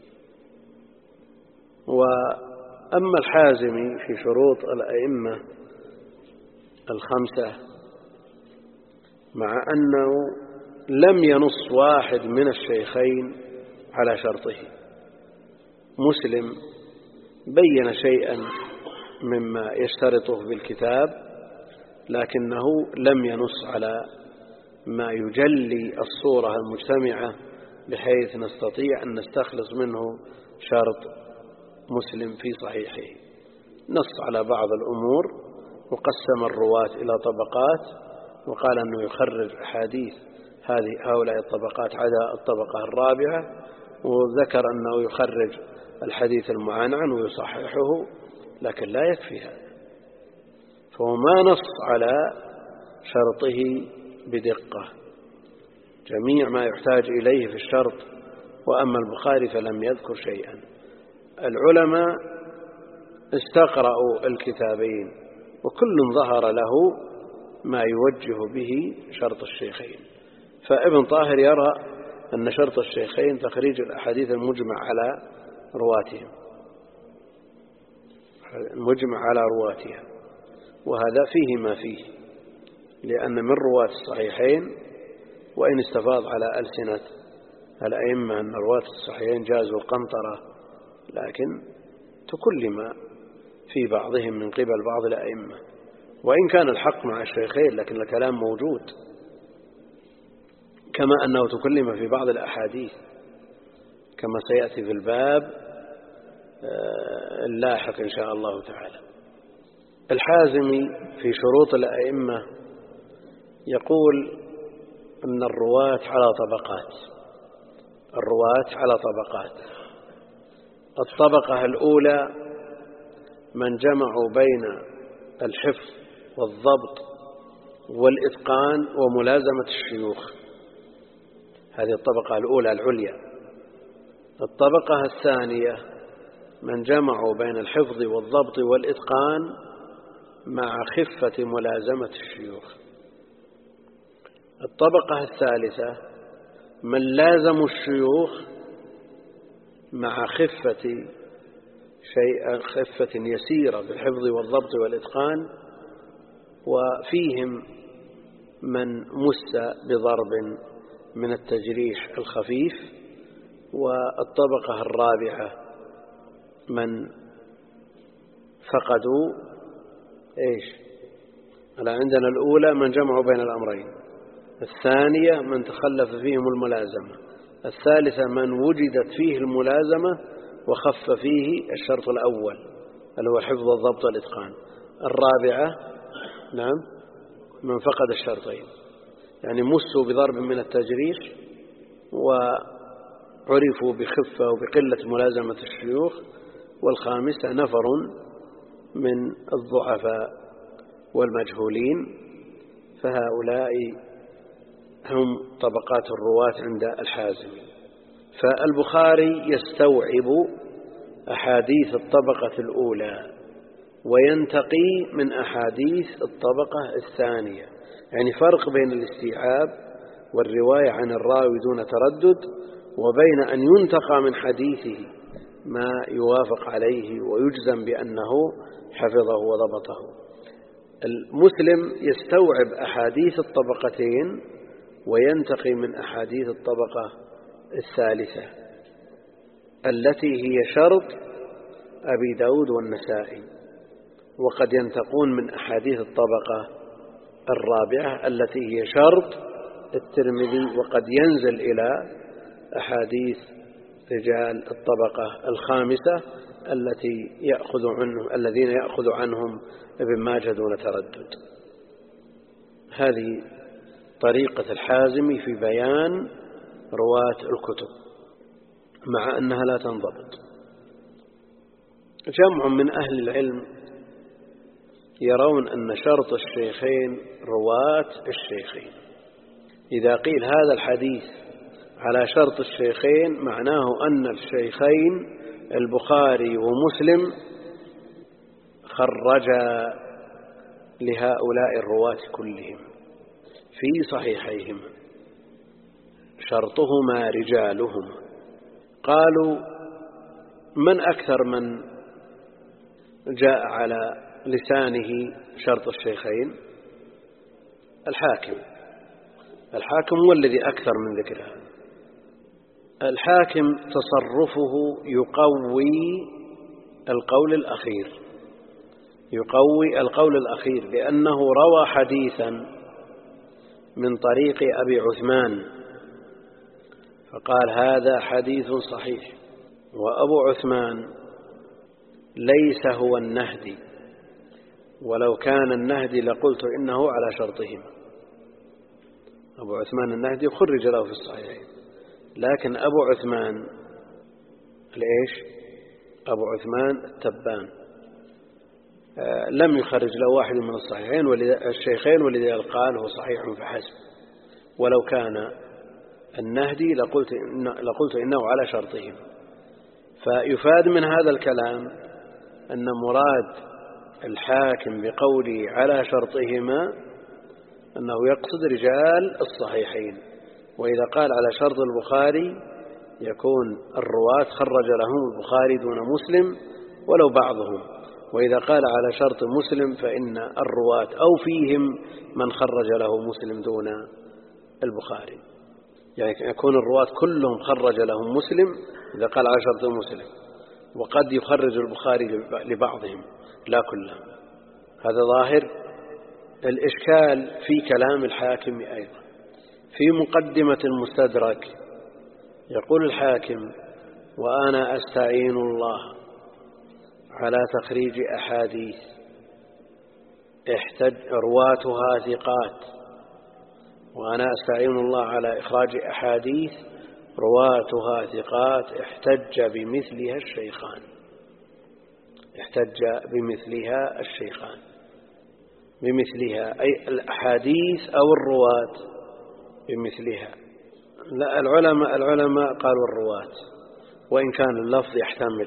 وأما الحازمي في شروط الأئمة الخمسة، مع أنه لم ينص واحد من الشيخين على شرطه، مسلم بين شيئا مما يشترطه بالكتاب، لكنه لم ينص على ما يجلي الصورة المجتمعة بحيث نستطيع أن نستخلص منه شرط مسلم في صحيحه. نص على بعض الأمور وقسم الرواة إلى طبقات، وقال أنه يخرج أحاديث هذه هؤلاء الطبقات على الطبقة الرابعة، وذكر أنه يخرج الحديث المعنعن ويصححه، لكن لا يكفي هذا، فهو ما نص على شرطه بدقة جميع ما يحتاج إليه في الشرط. وأما البخاري فلم يذكر شيئا. العلماء استقرأوا الكتابين وكل ظهر له ما يوجه به شرط الشيخين، فابن طاهر يرى أن شرط الشيخين تخريج الأحاديث المجمع على رواتهم المجمع على رواتها، وهذا فيه ما فيه، لأن من رواة الصحيحين وإن استفاض على ألسنة الأئمة أن رواة الصحيحين جازوا القنطرة، لكن تكلم في بعضهم من قبل بعض الأئمة، وإن كان الحق مع الشيخين لكن الكلام موجود، كما أنه تكلم في بعض الأحاديث كما سيأتي في الباب اللاحق إن شاء الله تعالى. الحازمي في شروط الأئمة يقول أن الرواة على طبقات، الرواة على طبقات. الطبقة الأولى من جمعوا بين الحفظ والضبط والإتقان وملازمة الشيوخ، هذه الطبقة الأولى العليا. الطبقة الثانية من جمعوا بين الحفظ والضبط والإتقان مع خفة ملازمة الشيوخ. الطبقة الثالثة من لازموا الشيوخ مع خفة شيء خفة يسيرة بالحفظ والضبط والإتقان، وفيهم من مس بضرب من التجريح الخفيف. والطبقة الرابعة من فقدوا إيش؟ الآن عندنا الأولى من جمعوا بين الأمرين، الثانية من تخلف فيهم الملازمة، الثالثة من وجدت فيه الملازمة وخف فيه الشرط الأول اللي هو حفظ الضبط والإتقان. الرابعة نعم من فقد الشرطين، يعني مسوا بضرب من التجريح وعرفوا بخفة وبقلة ملازمة الشيوخ. والخامسة نفر من الضعفاء والمجهولين، فهؤلاء هم طبقات الرواة عند الحازمي. فالبخاري يستوعب أحاديث الطبقة الأولى وينتقي من أحاديث الطبقة الثانية، يعني فرق بين الاستيعاب والرواية عن الراوي دون تردد، وبين أن ينتقى من حديثه ما يوافق عليه ويجزم بأنه حفظه وضبطه. المسلم يستوعب أحاديث الطبقتين وينتقي من أحاديث الطبقة الثالثة التي هي شرط أبي داود والنسائي، وقد ينتقون من أحاديث الطبقة الرابعة التي هي شرط الترمذي، وقد ينزل إلى أحاديث رجال الطبقة الخامسة التي يأخذ عنه الذين يأخذ عنهم ابن ماجه دون تردد. هذه طريقة الحازمي في بيان رواة الكتب، مع أنها لا تنضبط. جمع من أهل العلم يرون أن شرط الشيخين رواة الشيخين. إذا قيل هذا الحديث على شرط الشيخين معناه أن الشيخين البخاري ومسلم خرجا لهؤلاء الرواة كلهم في صحيحيهم، شرطهما رجالهما. قالوا من أكثر من جاء على لسانه شرط الشيخين؟ الحاكم. الحاكم هو الذي أكثر من ذكرها. الحاكم تصرفه يقوي القول الأخير، يقوي القول الأخير لأنه روى حديثا من طريق أبي عثمان فقال هذا حديث صحيح، وأبو عثمان ليس هو النهدي، ولو كان النهدي لقلت إنه على شرطهما. أبو عثمان النهدي خرج له في الصحيحين، لكن أبو عثمان ليش؟ أبو عثمان التبان آه لم يخرج له واحد من الصحيحين والشيخين، ولذلك قال هو صحيح فحسب، ولو كان النهدي لقلت, إن لقلت إنه على شرطهم. فيفاد من هذا الكلام أن مراد الحاكم بقوله على شرطهما أنه يقصد رجال الصحيحين، وإذا قال على شرط البخاري يكون الرواة خرج لهم البخاري دون مسلم ولو بعضهم، وإذا قال على شرط مسلم فإن الرواة أو فيهم من خرج له مسلم دون البخاري، يعني يكون الرواة كلهم خرج لهم مسلم إذا قال على شرط مسلم، وقد يخرج البخاري لبعضهم لا كلهم. هذا ظاهر الإشكال في كلام الحاكم أيضا. في مقدمة المستدرك يقول الحاكم وأنا أستعين الله على تخريج أحاديث احتج رواتها ثقات، وأنا أستعين الله على إخراج أحاديث رواتها ثقات احتج بمثلها الشيخان احتج بمثلها الشيخان بمثلها أي الأحاديث أو الرواة بمثلها. لا، العلماء العلماء قالوا الرواة، وإن كان اللفظ يحتمل،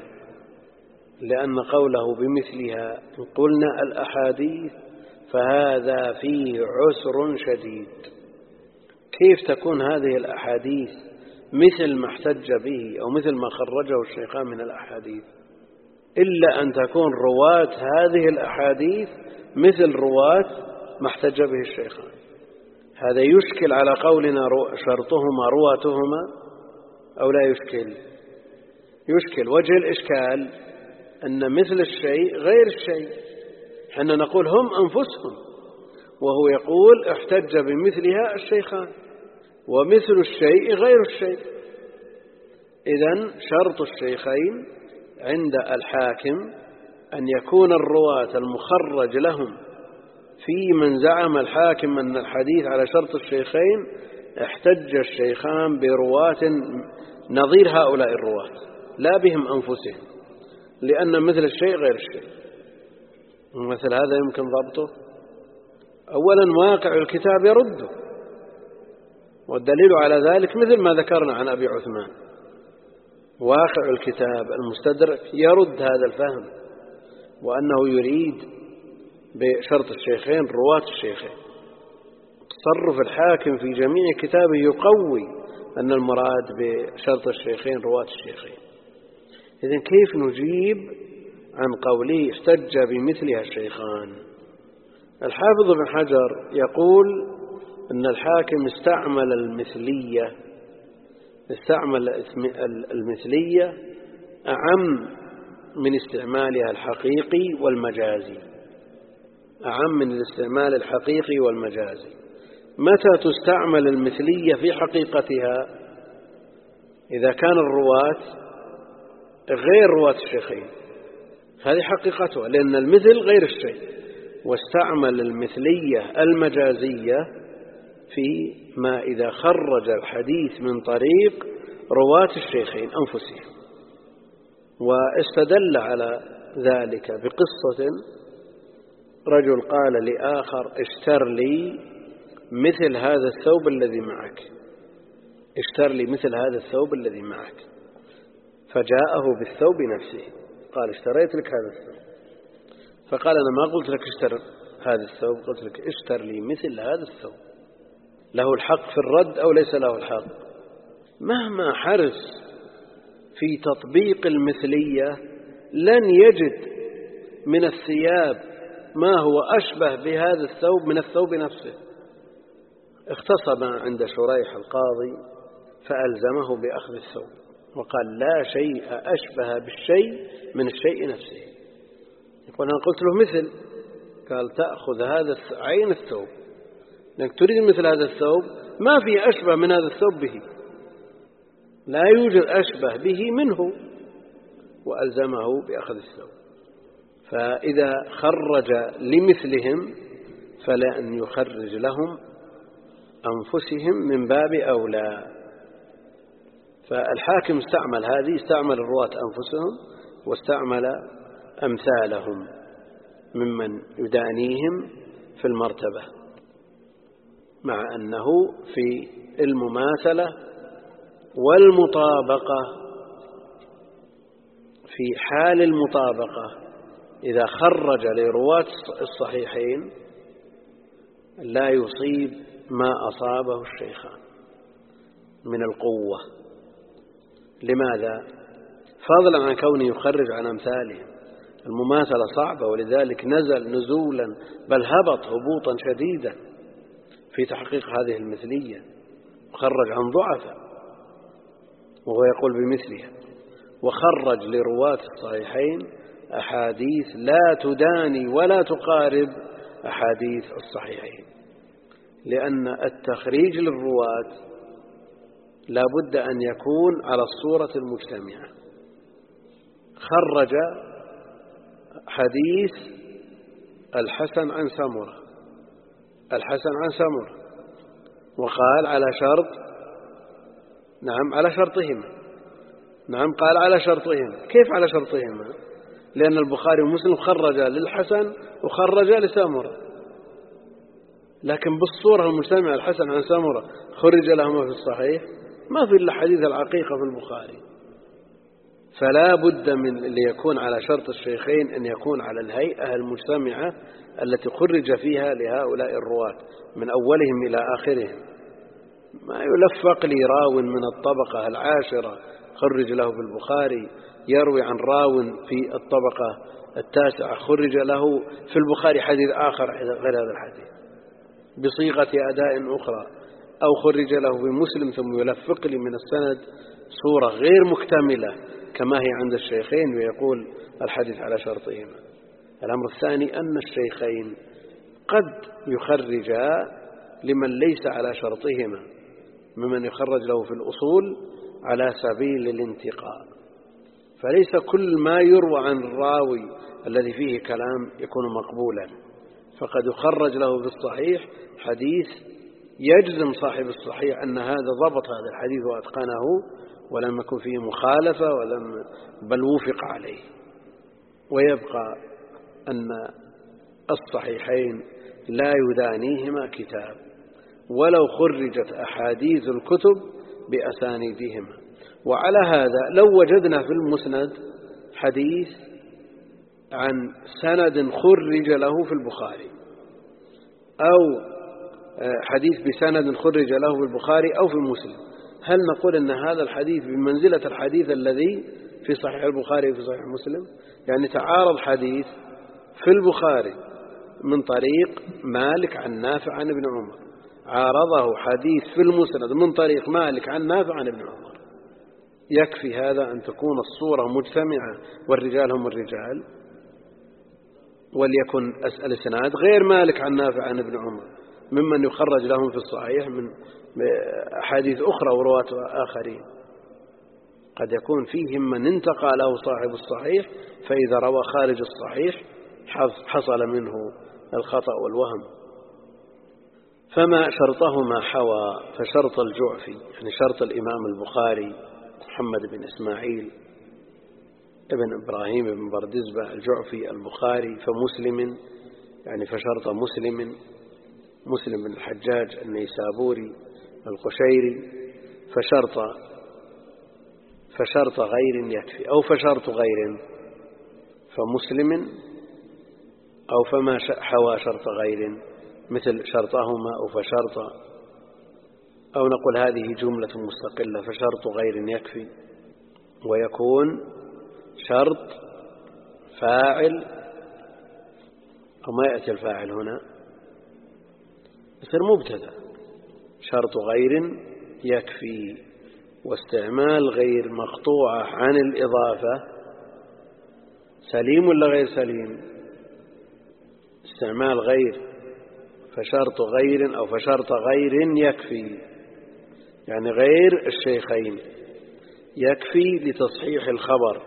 لأن قوله بمثلها إن قلنا الأحاديث فهذا فيه عسر شديد. كيف تكون هذه الأحاديث مثل ما احتج به أو مثل ما خرجه الشيخان من الأحاديث، إلا أن تكون رواة هذه الأحاديث مثل رواة ما احتج به الشيخان. هذا يشكل على قولنا شرطهما رواتهما أو لا يشكل؟ يشكل. وجه الإشكال أن مثل الشيء غير الشيء، حنا نقول هم أنفسهم، وهو يقول احتج بمثلها الشيخان، ومثل الشيء غير الشيء. إذن شرط الشيخين عند الحاكم أن يكون الرواة المخرج لهم في من زعم الحاكم أن الحديث على شرط الشيخين احتج الشيخان برواة نظير هؤلاء الرواة لا بهم أنفسهم، لأن مثل الشيء غير الشيء. مثل هذا يمكن ضبطه. أولا واقع الكتاب يرده، والدليل على ذلك مثل ما ذكرنا عن أبي عثمان، واقع الكتاب المستدرك يرد هذا الفهم، وأنه يريد بشرط الشيخين رواة الشيخين. تصرف الحاكم في جميع كتابه يقوي أن المراد بشرط الشيخين رواة الشيخين. إذن كيف نجيب عن قوله احتج بمثلها الشيخان؟ الحافظ بن حجر يقول أن الحاكم استعمل المثلية استعمل المثلية أعم من استعمالها الحقيقي والمجازي أعم من الاستعمال الحقيقي والمجازي. متى تستعمل المثلية في حقيقتها؟ إذا كان الرواة غير رواة الشيخين، هذه حقيقتها، لأن المثل غير الشيء. واستعمل المثلية المجازية في ما إذا خرج الحديث من طريق رواة الشيخين أنفسهم. واستدل على ذلك بقصة رجل قال لآخر اشتر لي مثل هذا الثوب الذي معك اشتر لي مثل هذا الثوب الذي معك فجاءه بالثوب نفسه، قال اشتريت لك هذا الثوب، فقال أنا ما قلت لك اشتر هذا الثوب، قلت لك اشتر لي مثل هذا الثوب. له الحق في الرد أو ليس له الحق؟ مهما حرص في تطبيق المثلية لن يجد من الثياب ما هو أشبه بهذا الثوب من الثوب نفسه. اختصم عند شريح القاضي فألزمه بأخذ الثوب، وقال لا شيء أشبه بالشيء من الشيء نفسه. يقول أنا قلت له مثل، قال تأخذ هذا عين الثوب، لأنك تريد مثل هذا الثوب ما في أشبه من هذا الثوب به، لا يوجد أشبه به منه، وألزمه بأخذ الثوب. فإذا خرج لمثلهم فلأن يخرج لهم أنفسهم من باب أولى. فالحاكم استعمل هذه، استعمل الرواة أنفسهم واستعمل أمثالهم ممن يدانيهم في المرتبة، مع أنه في المماثلة والمطابقة في حال المطابقة إذا خرج لرواة الصحيحين لا يصيب ما أصابه الشيخان من القوة. لماذا؟ فضلا عن كونه يخرج عن أمثالهم. المماثلة صعبة، ولذلك نزل نزولا بل هبط هبوطا شديدا في تحقيق هذه المثلية، وخرج عن ضعفاء وهو يقول بمثلها، وخرج لرواة الصحيحين أحاديث لا تداني ولا تقارب أحاديث الصحيحين، لأن التخريج للرواة لا بد أن يكون على الصورة المجتمعة. خرج حديث الحسن عن سمرة الحسن عن سمرة وقال على شرط نعم على شرطهما نعم قال على شرطهما. كيف على شرطهما؟ لأن البخاري ومسلم خرج للحسن وخرج لسمرة، لكن بالصورة المجتمعة الحسن عن سمرة خرج لهما في الصحيح، ما في إلا حديث العقيقة في البخاري. فلا بد من اللي يكون على شرط الشيخين أن يكون على الهيئة المجتمعة التي خرج فيها لهؤلاء الرواة من أولهم إلى آخرهم. ما يلفق لي راو من الطبقة العاشرة خرج له في البخاري يروي عن راو في الطبقة التاسعة خرج له في البخاري حديث آخر غير هذا الحديث بصيغة أداء أخرى، أو خرج له في مسلم ثم يلفق لي من السند صورة غير مكتملة كما هي عند الشيخين ويقول الحديث على شرطهما. الأمر الثاني أن الشيخين قد يخرجا لمن ليس على شرطهما ممن يخرج له في الأصول على سبيل الانتقاء، فليس كل ما يروى عن الراوي الذي فيه كلام يكون مقبولا، فقد يخرج له في الصحيح حديث يجزم صاحب الصحيح أن هذا ضبط هذا الحديث وأتقنه ولم يكن فيه مخالفة ولم بل وفق عليه. ويبقى أن الصحيحين لا يدانيهما كتاب ولو خرجت أحاديث الكتب بأسانيدهما. وعلى هذا لو وجدنا في المسند حديث عن سند خرج له في البخاري أو حديث بسند خرج له في البخاري أو في مسلم، هل نقول أن هذا الحديث بمنزلة الحديث الذي في صحيح البخاري وفي صحيح مسلم؟ يعني تعارض حديث في البخاري من طريق مالك عن نافع عن ابن عمر، عارضه حديث في المسند من طريق مالك عن نافع عن ابن عمر، يكفي هذا أن تكون الصورة مجتمعة والرجال هم الرجال، وليكن الإسناد غير مالك عن نافع عن ابن عمر ممن يخرج لهم في الصحيح من أحاديث أخرى ورواة آخرين. قد يكون فيهم من انتقى له صاحب الصحيح فإذا روى خارج الصحيح حصل منه الخطأ والوهم. فما شرطهما حوى فشرط الجعفي، يعني شرط الإمام البخاري محمد بن إسماعيل ابن إبراهيم بن بردزبة الجعفي البخاري، فمسلم يعني فشرط مسلم مسلم بن الحجاج النيسابوري القشيري، فشرط فشرط غير يكفي، أو فشرط غير فمسلم، أو فما حوى شرط غير مثل شرطهما أو فشرط، أو نقول هذه جملة مستقلة فشرط غير يكفي، ويكون شرط فاعل أو ما يأتي الفاعل هنا يصير مبتدأ، شرط غير يكفي. واستعمال غير مقطوعة عن الإضافة سليم ولا غير سليم؟ استعمال غير فشرط غير أو فشرط غير يكفي، يعني غير الشيخين يكفي لتصحيح الخبر.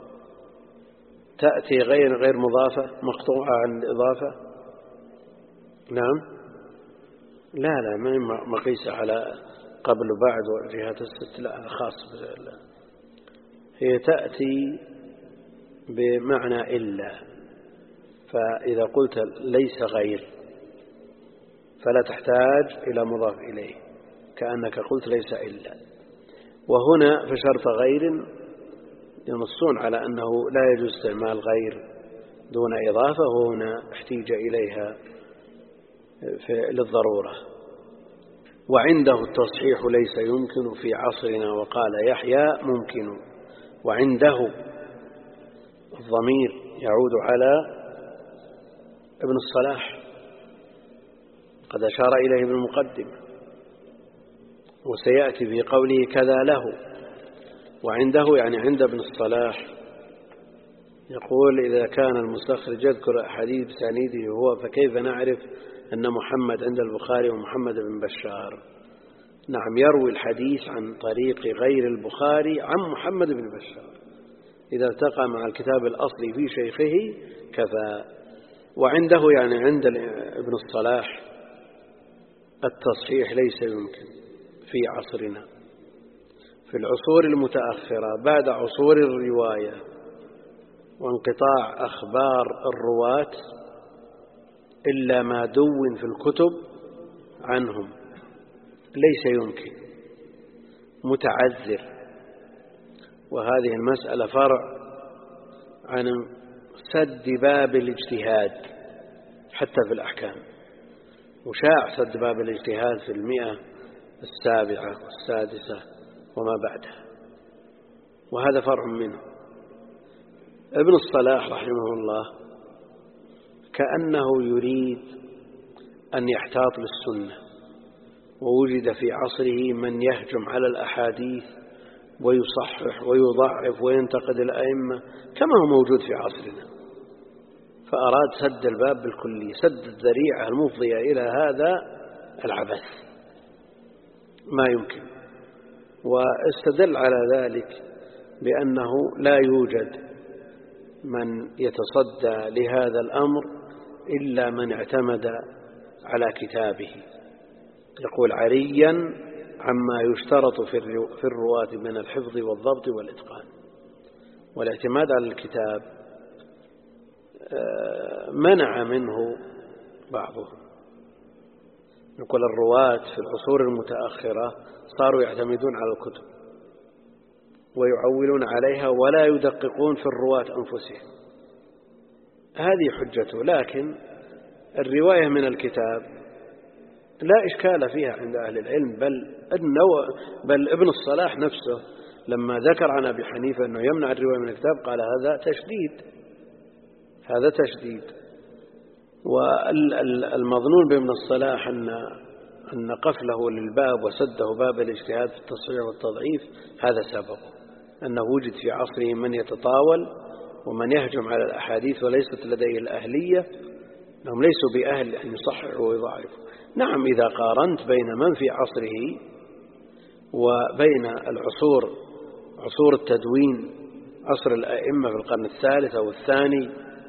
تأتي غير غير مضافة مقطوعة عن الإضافة؟ نعم لا لا ما مقيسة على قبل وبعد وجهات الست، لا هذا خاص بالله. هي تأتي بمعنى إلا، فإذا قلت ليس غير فلا تحتاج إلى مضاف إليه كأنك قلت ليس إلا. وهنا فشرط غير ينصون على أنه لا يجوز استعمال غير دون إضافة، وهنا احتيج إليها للضرورة. وعنده التصحيح ليس يمكن في عصرنا، وقال يحيى ممكن. وعنده الضمير يعود على ابن الصلاح قد أشار إليه بالمقدمة، وسيأتي في قوله كذا له. وعنده يعني عند ابن الصلاح، يقول إذا كان المستخرج يذكر حديث بسانيده هو فكيف نعرف أن محمد عند البخاري ومحمد بن بشار؟ نعم يروي الحديث عن طريق غير البخاري عن محمد بن بشار، إذا التقى مع الكتاب الأصلي في شيخه كفى. وعنده يعني عند ابن الصلاح التصحيح ليس يمكن في عصرنا. في العصور المتأخرة بعد عصور الرواية وانقطاع أخبار الرواة إلا ما دون في الكتب عنهم ليس يمكن، متعذر. وهذه المسألة فرع عن سد باب الاجتهاد حتى في الأحكام، وشاع سد باب الاجتهاد في المئة السابعة والسادسة وما بعدها، وهذا فرع منه. ابن الصلاح رحمه الله كأنه يريد أن يحتاط للسنة، ووجد في عصره من يهجم على الأحاديث ويصحح ويضعف وينتقد الأئمة كما هو موجود في عصرنا، فأراد سد الباب بالكلية، سد الذريعة المفضية إلى هذا العبث ما يمكن. واستدل على ذلك بأنه لا يوجد من يتصدى لهذا الأمر إلا من اعتمد على كتابه. يقول عريا عما يشترط في الرواة من الحفظ والضبط والإتقان. والاعتماد على الكتاب منع منه بعضهم. يقول الرواة في العصور المتأخرة صاروا يعتمدون على الكتب ويعولون عليها ولا يدققون في الرواة أنفسهم، هذه حجته. لكن الرواية من الكتاب لا إشكال فيها عند أهل العلم، بل, بل ابن الصلاح نفسه لما ذكر عن أبي حنيفة أنه يمنع الرواية من الكتاب قال هذا تشديد، هذا تشديد. والمظنون بابن الصلاح أن أن قفله للباب وسده باب الاجتهاد في التصحيح والتضعيف هذا سبب أنه وجد في عصره من يتطاول ومن يهجم على الأحاديث وليست لديه الأهلية، أنهم ليسوا بأهل أن يصححوا ويضعفوا. نعم إذا قارنت بين من في عصره وبين العصور، عصور التدوين، عصر الأئمة في القرن الثالث أو الثاني،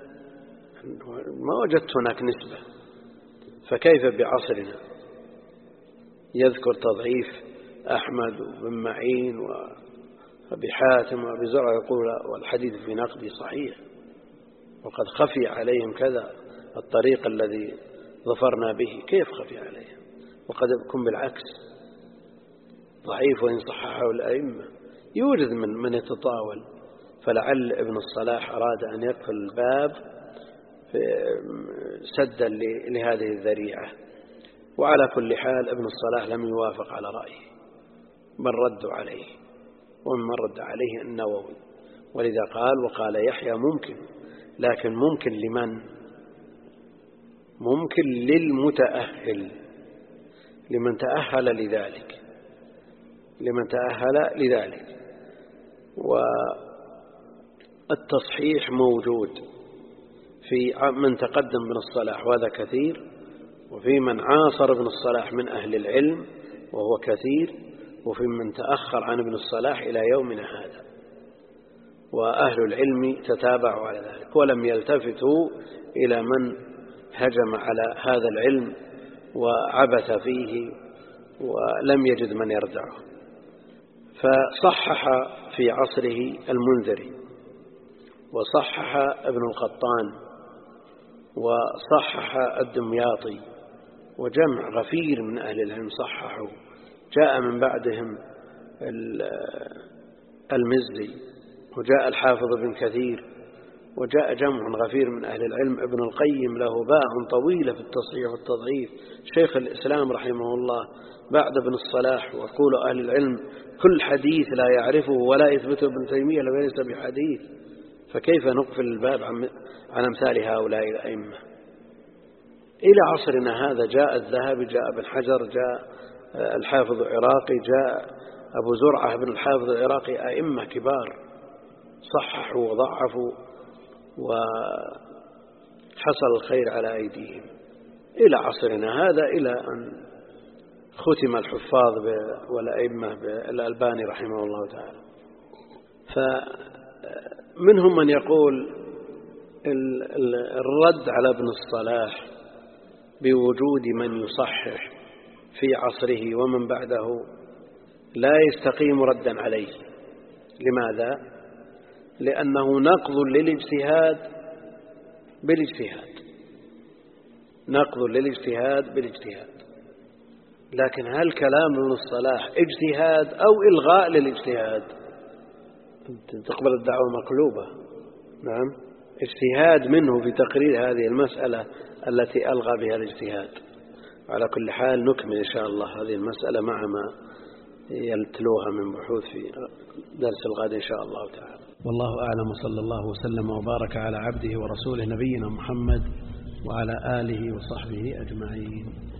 ما وجدت هناك نسبة، فكيف بعصرنا؟ يذكر تضعيف أحمد بن معين وأبي حاتم وأبي زرع يقول والحديث في نقدي صحيح، وقد خفي عليهم كذا الطريق الذي ظفرنا به. كيف خفي عليهم؟ وقد يكون بالعكس ضعيف وإن صححه الأئمة. يوجد من من يتطاول، فلعل ابن الصلاح أراد أن يقفل الباب سدا لهذه الذريعة. وعلى كل حال ابن الصلاح لم يوافق على رأيه بل ردوا عليه، ومن رد عليه النووي. ولذا قال وقال يحيى ممكن، لكن ممكن لمن؟ ممكن للمتأهل، لمن تأهل لذلك، لمن تأهل لذلك. والتصحيح موجود في من تقدم ابن الصلاح وهذا كثير، وفي من عاصر ابن الصلاح من أهل العلم وهو كثير، وفي من تأخر عن ابن الصلاح إلى يومنا هذا، وأهل العلم تتابعوا على ذلك ولم يلتفتوا إلى من هجم على هذا العلم وعبث فيه ولم يجد من يردعه. فصحح في عصره المنذري، وصحح ابن القطان، وصحح الدمياطي، وجمع غفير من أهل العلم صححوا. جاء من بعدهم المزي، وجاء الحافظ بن كثير، وجاء جمع غفير من أهل العلم. ابن القيم له باع طويلة في التصحيح والتضعيف. شيخ الإسلام رحمه الله بعد ابن الصلاح وقول أهل العلم كل حديث لا يعرفه ولا يثبته ابن تيمية ليس بحديث، فكيف نقفل الباب عن أمثال هؤلاء الأئمة؟ إلى عصرنا هذا جاء الذهبي، جاء ابن حجر، جاء الحافظ العراقي، جاء أبو زرعة بن الحافظ العراقي، أئمة كبار صححوا وضعفوا وحصل الخير على أيديهم إلى عصرنا هذا، إلى أن ختم الحفاظ والأئمة بالألباني رحمه الله تعالى. منهم من يقول الرد على ابن الصلاح بوجود من يصحح في عصره ومن بعده لا يستقيم ردا عليه. لماذا؟ لأنه نقض للاجتهاد بالاجتهاد، نقض للاجتهاد بالاجتهاد. لكن هل كلام ابن الصلاح اجتهاد أو إلغاء للاجتهاد؟ تقبل الدعوة مقلوبة. نعم، اجتهاد منه في تقرير هذه المسألة التي ألغى بها الاجتهاد. على كل حال نكمل إن شاء الله هذه المسألة مع ما يتلوها من بحوث في درس الغد إن شاء الله تعالى. والله أعلم، وصلى الله وسلم وبارك على عبده ورسوله نبينا محمد وعلى آله وصحبه أجمعين.